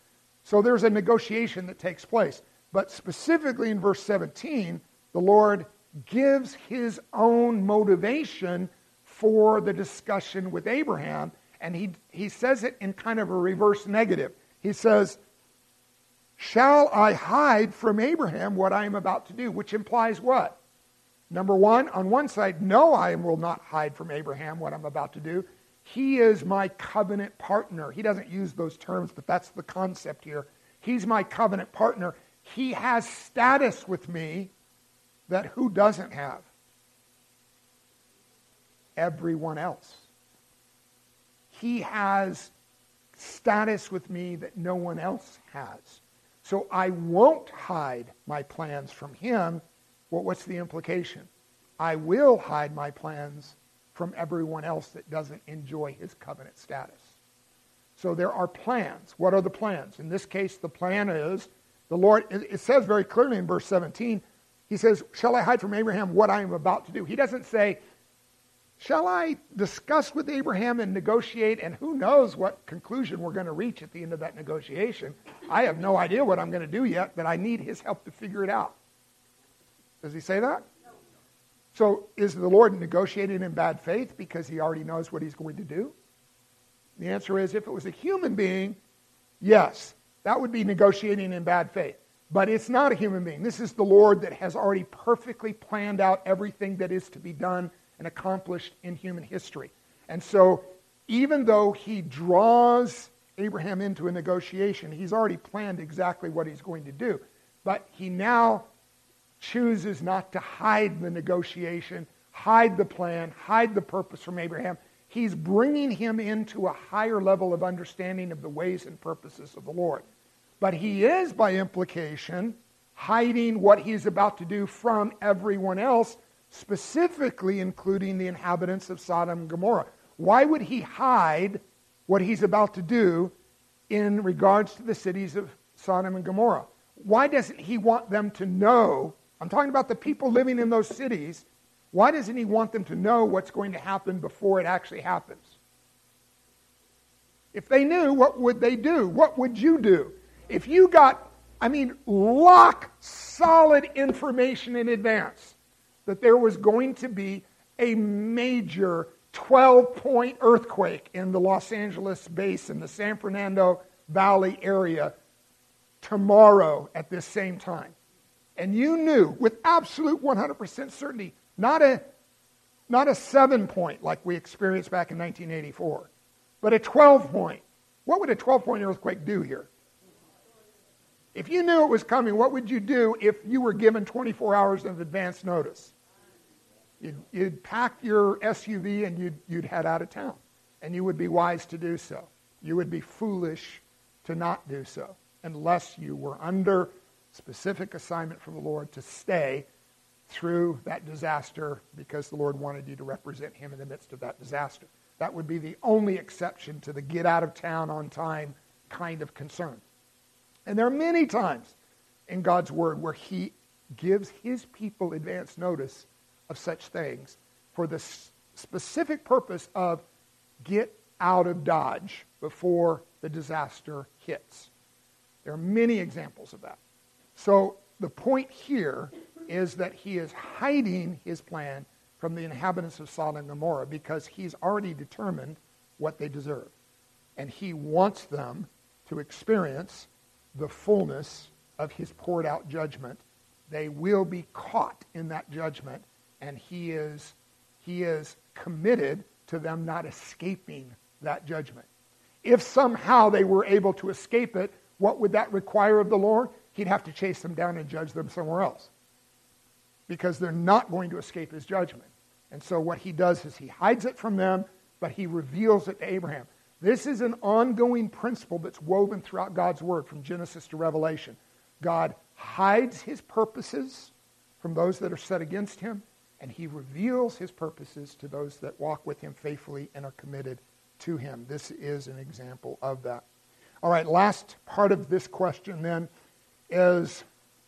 So there's a negotiation that takes place. But specifically in verse seventeen, the Lord gives his own motivation for the discussion with Abraham, and he, he says it in kind of a reverse negative. He says, shall I hide from Abraham what I am about to do? Which implies what? Number one, on one side, no, I will not hide from Abraham what I'm about to do. He is my covenant partner. He doesn't use those terms, but that's the concept here. He's my covenant partner. He has status with me that who doesn't have? Everyone else. He has status with me that no one else has. So I won't hide my plans from him. Well, what's the implication? I will hide my plans from everyone else that doesn't enjoy his covenant status. So there are plans. What are the plans? In this case, the plan is, the Lord, it says very clearly in verse seventeen, he says, shall I hide from Abraham what I am about to do? He doesn't say, shall I discuss with Abraham and negotiate, and who knows what conclusion we're going to reach at the end of that negotiation. I have no idea what I'm going to do yet, but I need his help to figure it out. Does he say that? No. So is the Lord negotiating in bad faith because he already knows what he's going to do? The answer is, if it was a human being, yes, that would be negotiating in bad faith. But it's not a human being. This is the Lord that has already perfectly planned out everything that is to be done and accomplished in human history. And so even though he draws Abraham into a negotiation, he's already planned exactly what he's going to do. But he now chooses not to hide the negotiation, hide the plan, hide the purpose from Abraham. He's bringing him into a higher level of understanding of the ways and purposes of the Lord. But he is, by implication, hiding what he's about to do from everyone else, specifically including the inhabitants of Sodom and Gomorrah. Why would he hide what he's about to do in regards to the cities of Sodom and Gomorrah? Why doesn't he want them to know? I'm talking about the people living in those cities. Why doesn't he want them to know what's going to happen before it actually happens? If they knew, what would they do? What would you do? If you got, I mean, lock solid information in advance that there was going to be a major twelve-point earthquake in the Los Angeles basin, the San Fernando Valley area, tomorrow at this same time. And you knew with absolute one hundred percent certainty, not a, not a seven-point like we experienced back in nineteen eighty-four, but a twelve-point. What would a twelve-point earthquake do here? If you knew it was coming, what would you do if you were given twenty-four hours of advance notice? You'd, you'd pack your S U V and you'd, you'd head out of town. And you would be wise to do so. You would be foolish to not do so, unless you were under specific assignment from the Lord to stay through that disaster because the Lord wanted you to represent him in the midst of that disaster. That would be the only exception to the get out of town on time kind of concern. And there are many times in God's Word where he gives his people advance notice of such things for the specific purpose of get out of Dodge before the disaster hits. There are many examples of that. So the point here is that he is hiding his plan from the inhabitants of Sodom and Gomorrah because he's already determined what they deserve. And he wants them to experience the fullness of his poured out judgment. They will be caught in that judgment, and he is, he is committed to them not escaping that judgment. If somehow they were able to escape it, what would that require of the Lord? He'd have to chase them down and judge them somewhere else, because they're not going to escape his judgment. And so what he does is he hides it from them, but he reveals it to Abraham. This is an ongoing principle that's woven throughout God's Word from Genesis to Revelation. God hides his purposes from those that are set against him, and he reveals his purposes to those that walk with him faithfully and are committed to him. This is an example of that. All right, last part of this question then is,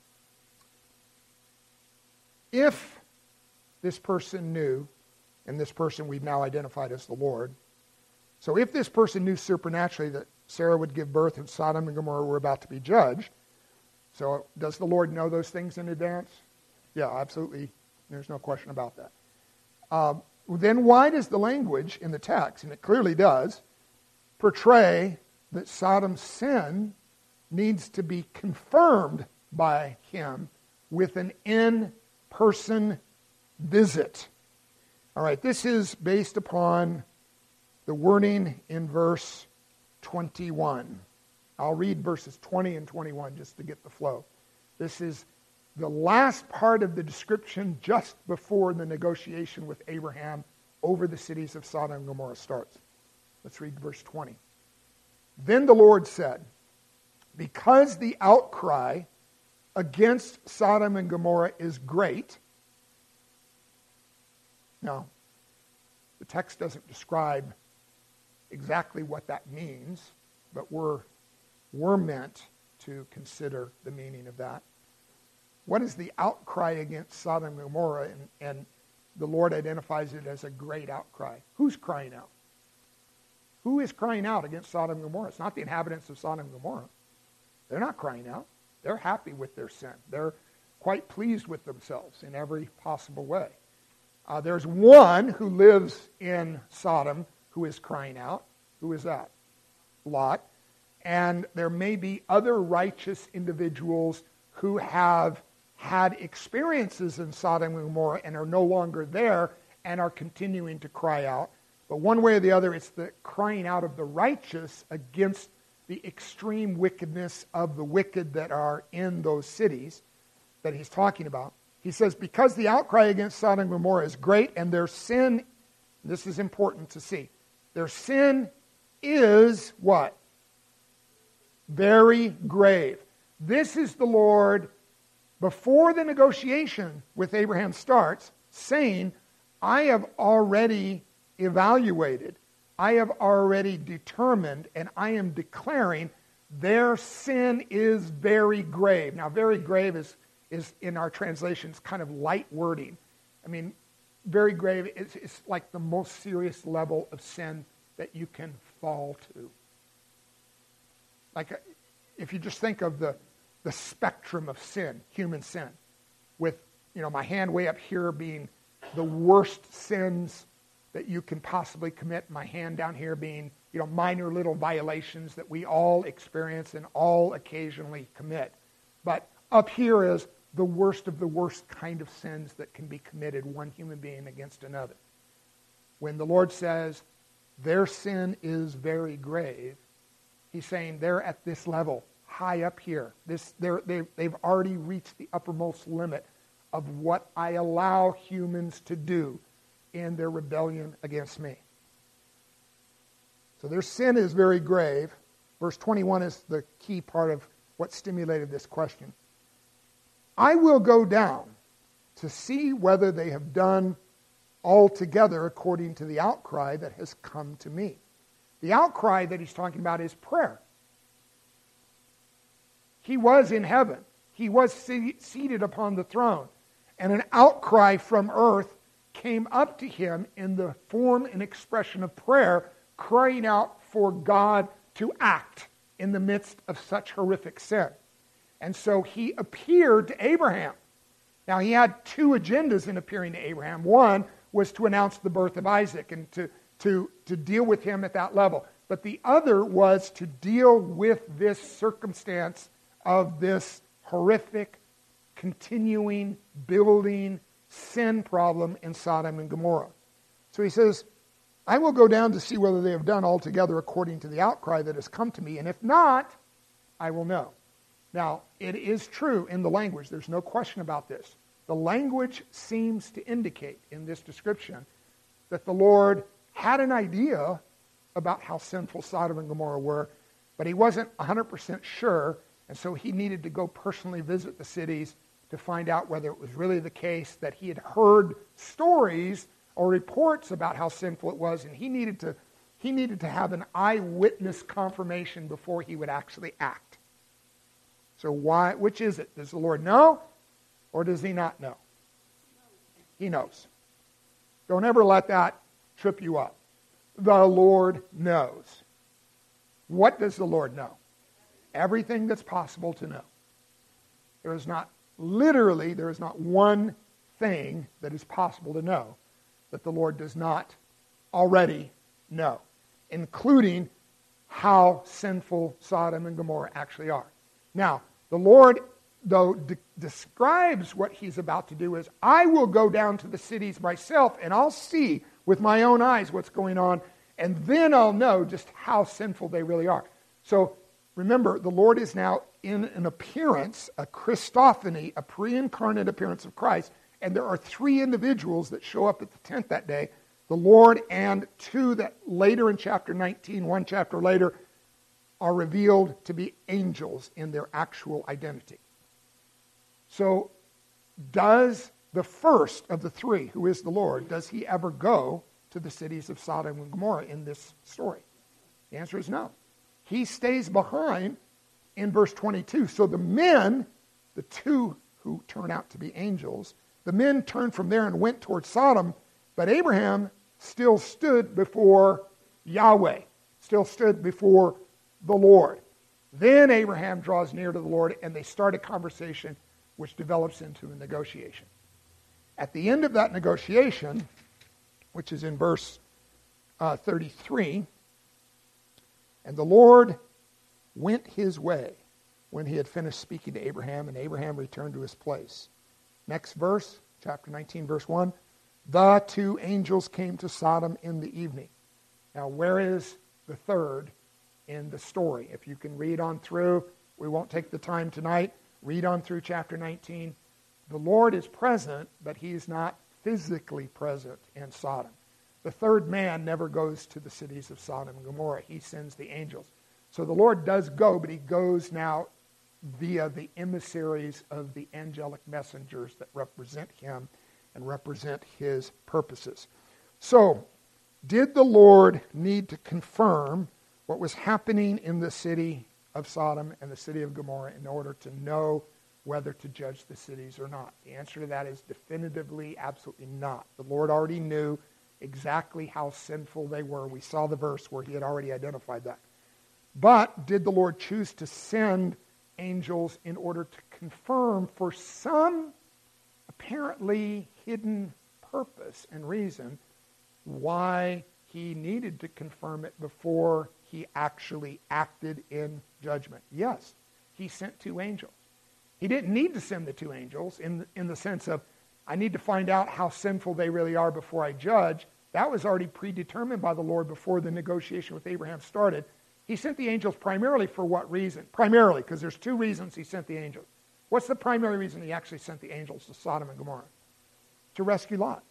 if this person knew, and this person we've now identified as the Lord, so if this person knew supernaturally that Sarah would give birth and Sodom and Gomorrah were about to be judged. So does the Lord know those things in advance? Yeah, absolutely. There's no question about that. Um, then why does the language in the text, and it clearly does, portray that Sodom's sin needs to be confirmed by him with an in-person visit? All right, this is based upon the wording in verse twenty-one. I'll read verses twenty and twenty-one just to get the flow. This is the last part of the description just before the negotiation with Abraham over the cities of Sodom and Gomorrah starts. Let's read verse twenty. Then the Lord said, because the outcry against Sodom and Gomorrah is great. Now, the text doesn't describe exactly what that means, but we're, we're meant to consider the meaning of that. What is the outcry against Sodom and Gomorrah? And, and the Lord identifies it as a great outcry. Who's crying out? Who is crying out against Sodom and Gomorrah? It's not the inhabitants of Sodom and Gomorrah. They're not crying out. They're happy with their sin. They're quite pleased with themselves in every possible way. Uh, there's one who lives in Sodom who is crying out. Who is that? Lot. And there may be other righteous individuals who have had experiences in Sodom and Gomorrah and are no longer there and are continuing to cry out. But one way or the other, it's the crying out of the righteous against the extreme wickedness of the wicked that are in those cities that he's talking about. He says, because the outcry against Sodom and Gomorrah is great and their sin, this is important to see, their sin is what? Very grave. This is the Lord, before the negotiation with Abraham starts, saying, I have already evaluated, I have already determined, and I am declaring their sin is very grave. Now, very grave is, is in our translations kind of light wording. I mean, very grave is, is like the most serious level of sin that you can fall to. Like, if you just think of the, the spectrum of sin, human sin, with, you know, my hand way up here being the worst sins that you can possibly commit, my hand down here being, you know, minor little violations that we all experience and all occasionally commit. But up here is the worst of the worst kind of sins that can be committed, one human being against another. When the Lord says their sin is very grave, he's saying they're at this level, high up here. This, they're, they've, they've already reached the uppermost limit of what I allow humans to do in their rebellion against me. So their sin is very grave. Verse twenty-one is the key part of what stimulated this question. I will go down to see whether they have done altogether according to the outcry that has come to me. The outcry that he's talking about is prayer. He was in heaven. He was seated upon the throne. And an outcry from earth came up to him in the form and expression of prayer, crying out for God to act in the midst of such horrific sin. And so he appeared to Abraham. Now, he had two agendas in appearing to Abraham. One was to announce the birth of Isaac and to, to, to deal with him at that level. But the other was to deal with this circumstance of this horrific, continuing, building sin problem in Sodom and Gomorrah. So he says, I will go down to see whether they have done altogether according to the outcry that has come to me, and if not, I will know. Now, it is true in the language. There's no question about this. The language seems to indicate in this description that the Lord had an idea about how sinful Sodom and Gomorrah were, but he wasn't one hundred percent sure, and so he needed to go personally visit the cities to find out whether it was really the case that he had heard stories or reports about how sinful it was, and he needed to he needed to have an eyewitness confirmation before he would actually act. So why? Which is it? Does the Lord know, or does he not know? He knows. Don't ever let that trip you up. The Lord knows. What does the Lord know? Everything that's possible to know. There is not, literally, there is not one thing that is possible to know that the Lord does not already know, including how sinful Sodom and Gomorrah actually are. Now, the Lord, though, de- describes what he's about to do as, I will go down to the cities myself and I'll see with my own eyes what's going on, and then I'll know just how sinful they really are. So remember, the Lord is now in an appearance, a Christophany, a pre-incarnate appearance of Christ, and there are three individuals that show up at the tent that day, the Lord and two that later in chapter nineteen, one chapter later, are revealed to be angels in their actual identity. So does the first of the three, who is the Lord, does he ever go to the cities of Sodom and Gomorrah in this story? The answer is no. He stays behind in verse twenty-two. So the men, the two who turn out to be angels, the men turned from there and went toward Sodom, but Abraham still stood before Yahweh, still stood before the Lord. Then Abraham draws near to the Lord, and they start a conversation which develops into a negotiation. At the end of that negotiation, which is in verse uh, thirty-three, and the Lord went his way when he had finished speaking to Abraham, and Abraham returned to his place. Next verse, chapter nineteen, verse one, the two angels came to Sodom in the evening. Now, where is the third in the story? If you can read on through, we won't take the time tonight. Read on through chapter nineteen. The Lord is present, but he's not physically present in Sodom. The third man never goes to the cities of Sodom and Gomorrah. He sends the angels. So the Lord does go, but he goes now via the emissaries of the angelic messengers that represent him and represent his purposes. So, did the Lord need to confirm what was happening in the city of Sodom and the city of Gomorrah in order to know whether to judge the cities or not? The answer to that is definitively, absolutely not. The Lord already knew exactly how sinful they were. We saw the verse where he had already identified that. But did the Lord choose to send angels in order to confirm for some apparently hidden purpose and reason why he needed to confirm it before he actually acted in judgment? Yes, he sent two angels. He didn't need to send the two angels in, in the sense of, I need to find out how sinful they really are before I judge. That was already predetermined by the Lord before the negotiation with Abraham started. He sent the angels primarily for what reason? Primarily, because there's two reasons he sent the angels. What's the primary reason he actually sent the angels to Sodom and Gomorrah? To rescue Lot.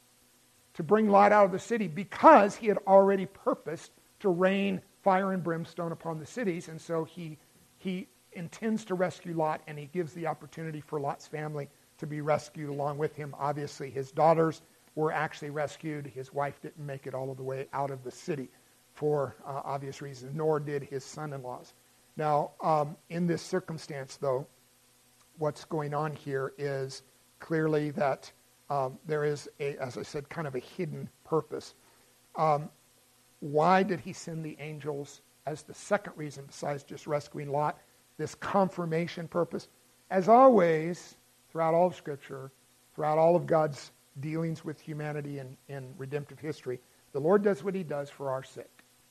To bring Lot out of the city, because he had already purposed to rain fire and brimstone upon the cities, and so he he intends to rescue Lot, and he gives the opportunity for Lot's family to be rescued along with him. Obviously, his daughters were actually rescued. His wife didn't make it all of the way out of the city for uh, obvious reasons, nor did his son-in-laws. Now, um, in this circumstance, though, what's going on here is clearly that um, there is, a, as I said, kind of a hidden purpose. Um, why did he send the angels as the second reason, besides just rescuing Lot? This confirmation purpose. As always, throughout all of Scripture, throughout all of God's dealings with humanity in, in redemptive history, the Lord does what he does for our sake.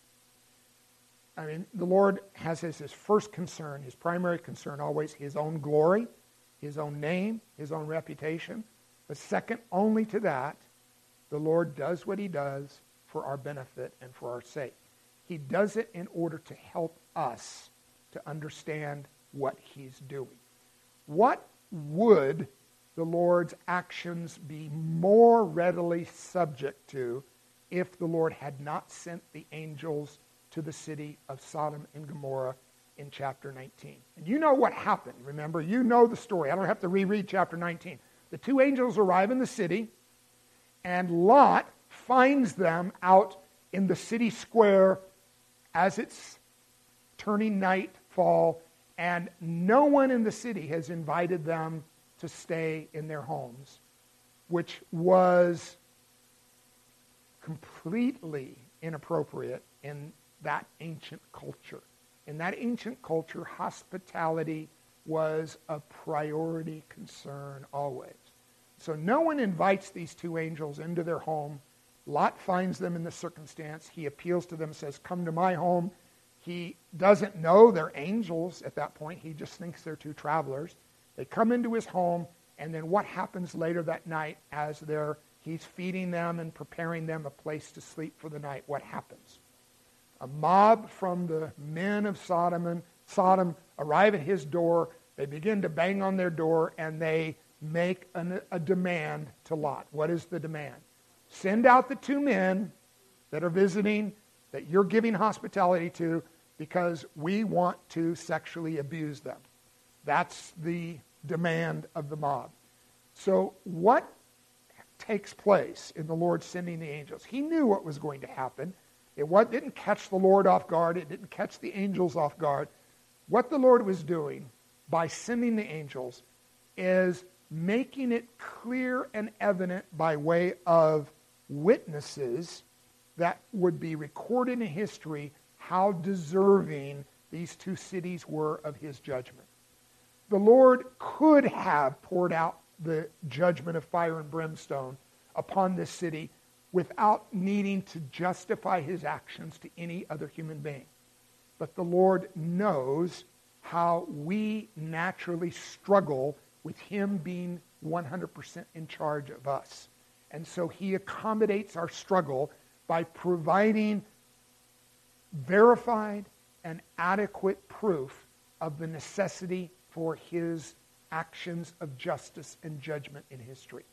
I mean, the Lord has as his first concern, his primary concern, always his own glory, his own name, his own reputation. But second only to that, the Lord does what he does for our benefit and for our sake. He does it in order to help us to understand what he's doing. What would the Lord's actions be more readily subject to if the Lord had not sent the angels to the city of Sodom and Gomorrah in chapter nineteen? And you know what happened, remember? You know the story. I don't have to reread chapter nineteen. The two angels arrive in the city, and Lot finds them out in the city square as it's turning nightfall, and no one in the city has invited them to stay in their homes, which was completely inappropriate in that ancient culture. In that ancient culture, hospitality was a priority concern always. So no one invites these two angels into their home. Lot finds them in the circumstance. He appeals to them, says, come to my home. He doesn't know they're angels at that point. He just thinks they're two travelers. They come into his home, and then what happens later that night as they're, he's feeding them and preparing them a place to sleep for the night? What happens? A mob from the men of Sodom and Sodom arrive at his door. They begin to bang on their door, and they make an, a demand to Lot. What is the demand? Send out the two men that are visiting, that you're giving hospitality to, because we want to sexually abuse them. That's the demand of the mob. So what takes place in the Lord sending the angels? He knew what was going to happen. It what, didn't catch the Lord off guard. It didn't catch the angels off guard. What the Lord was doing by sending the angels is making it clear and evident by way of witnesses that would be recorded in history how deserving these two cities were of his judgment. The Lord could have poured out the judgment of fire and brimstone upon this city without needing to justify his actions to any other human being. But the Lord knows how we naturally struggle with him being one hundred percent in charge of us. And so he accommodates our struggle by providing verified and adequate proof of the necessity for his actions of justice and judgment in history.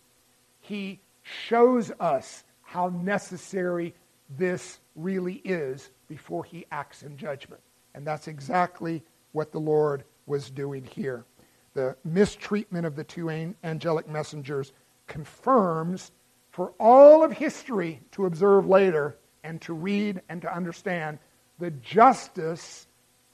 He shows us how necessary this really is before he acts in judgment. And that's exactly what the Lord was doing here. The mistreatment of the two angelic messengers confirms for all of history to observe later and to read and to understand the justice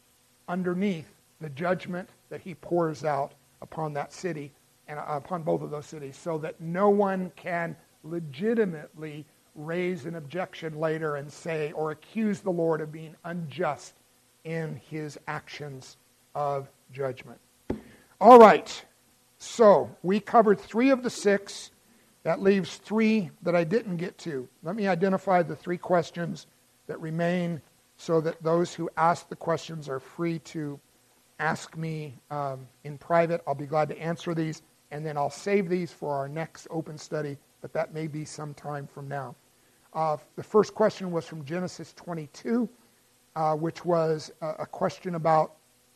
underneath the judgment that he pours out upon that city and upon both of those cities, so that no one can legitimately raise an objection later and say or accuse the Lord of being unjust in his actions of judgment. All right, so we covered three of the six. That leaves three that I didn't get to. Let me identify the three questions that remain so that those who ask the questions are free to ask me um, in private. I'll be glad to answer these, and then I'll save these for our next open study, but that may be some time from now. Uh, the first question was from Genesis twenty-two, uh, which was a, a question about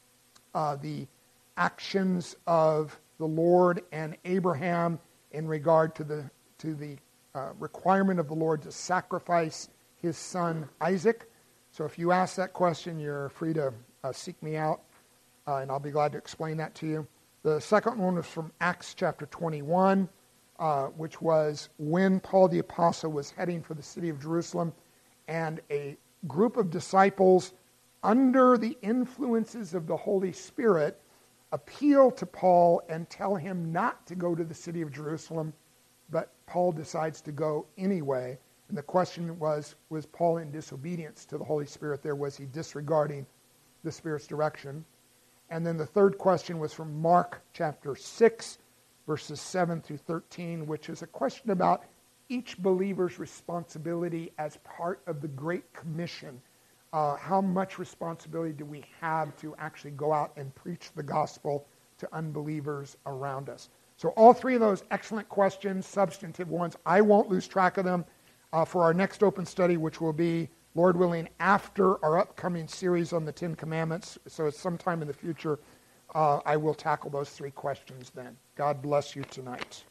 uh, the actions of the Lord and Abraham in regard to the to the uh, requirement of the Lord to sacrifice his son Isaac. So if you ask that question, you're free to uh, seek me out, uh, and I'll be glad to explain that to you. The second one was from Acts chapter twenty-one, uh, which was when Paul the Apostle was heading for the city of Jerusalem, and a group of disciples under the influences of the Holy Spirit appeal to Paul and tell him not to go to the city of Jerusalem, but Paul decides to go anyway. And the question was, was Paul in disobedience to the Holy Spirit there? Was he disregarding the Spirit's direction? And then the third question was from Mark chapter six, verses seven through thirteen, which is a question about each believer's responsibility as part of the Great Commission. Uh, how much responsibility do we have to actually go out and preach the gospel to unbelievers around us? So all three of those excellent questions, substantive ones, I won't lose track of them uh, for our next open study, which will be, Lord willing, after our upcoming series on the Ten Commandments. So it's sometime in the future, uh, I will tackle those three questions then. God bless you tonight.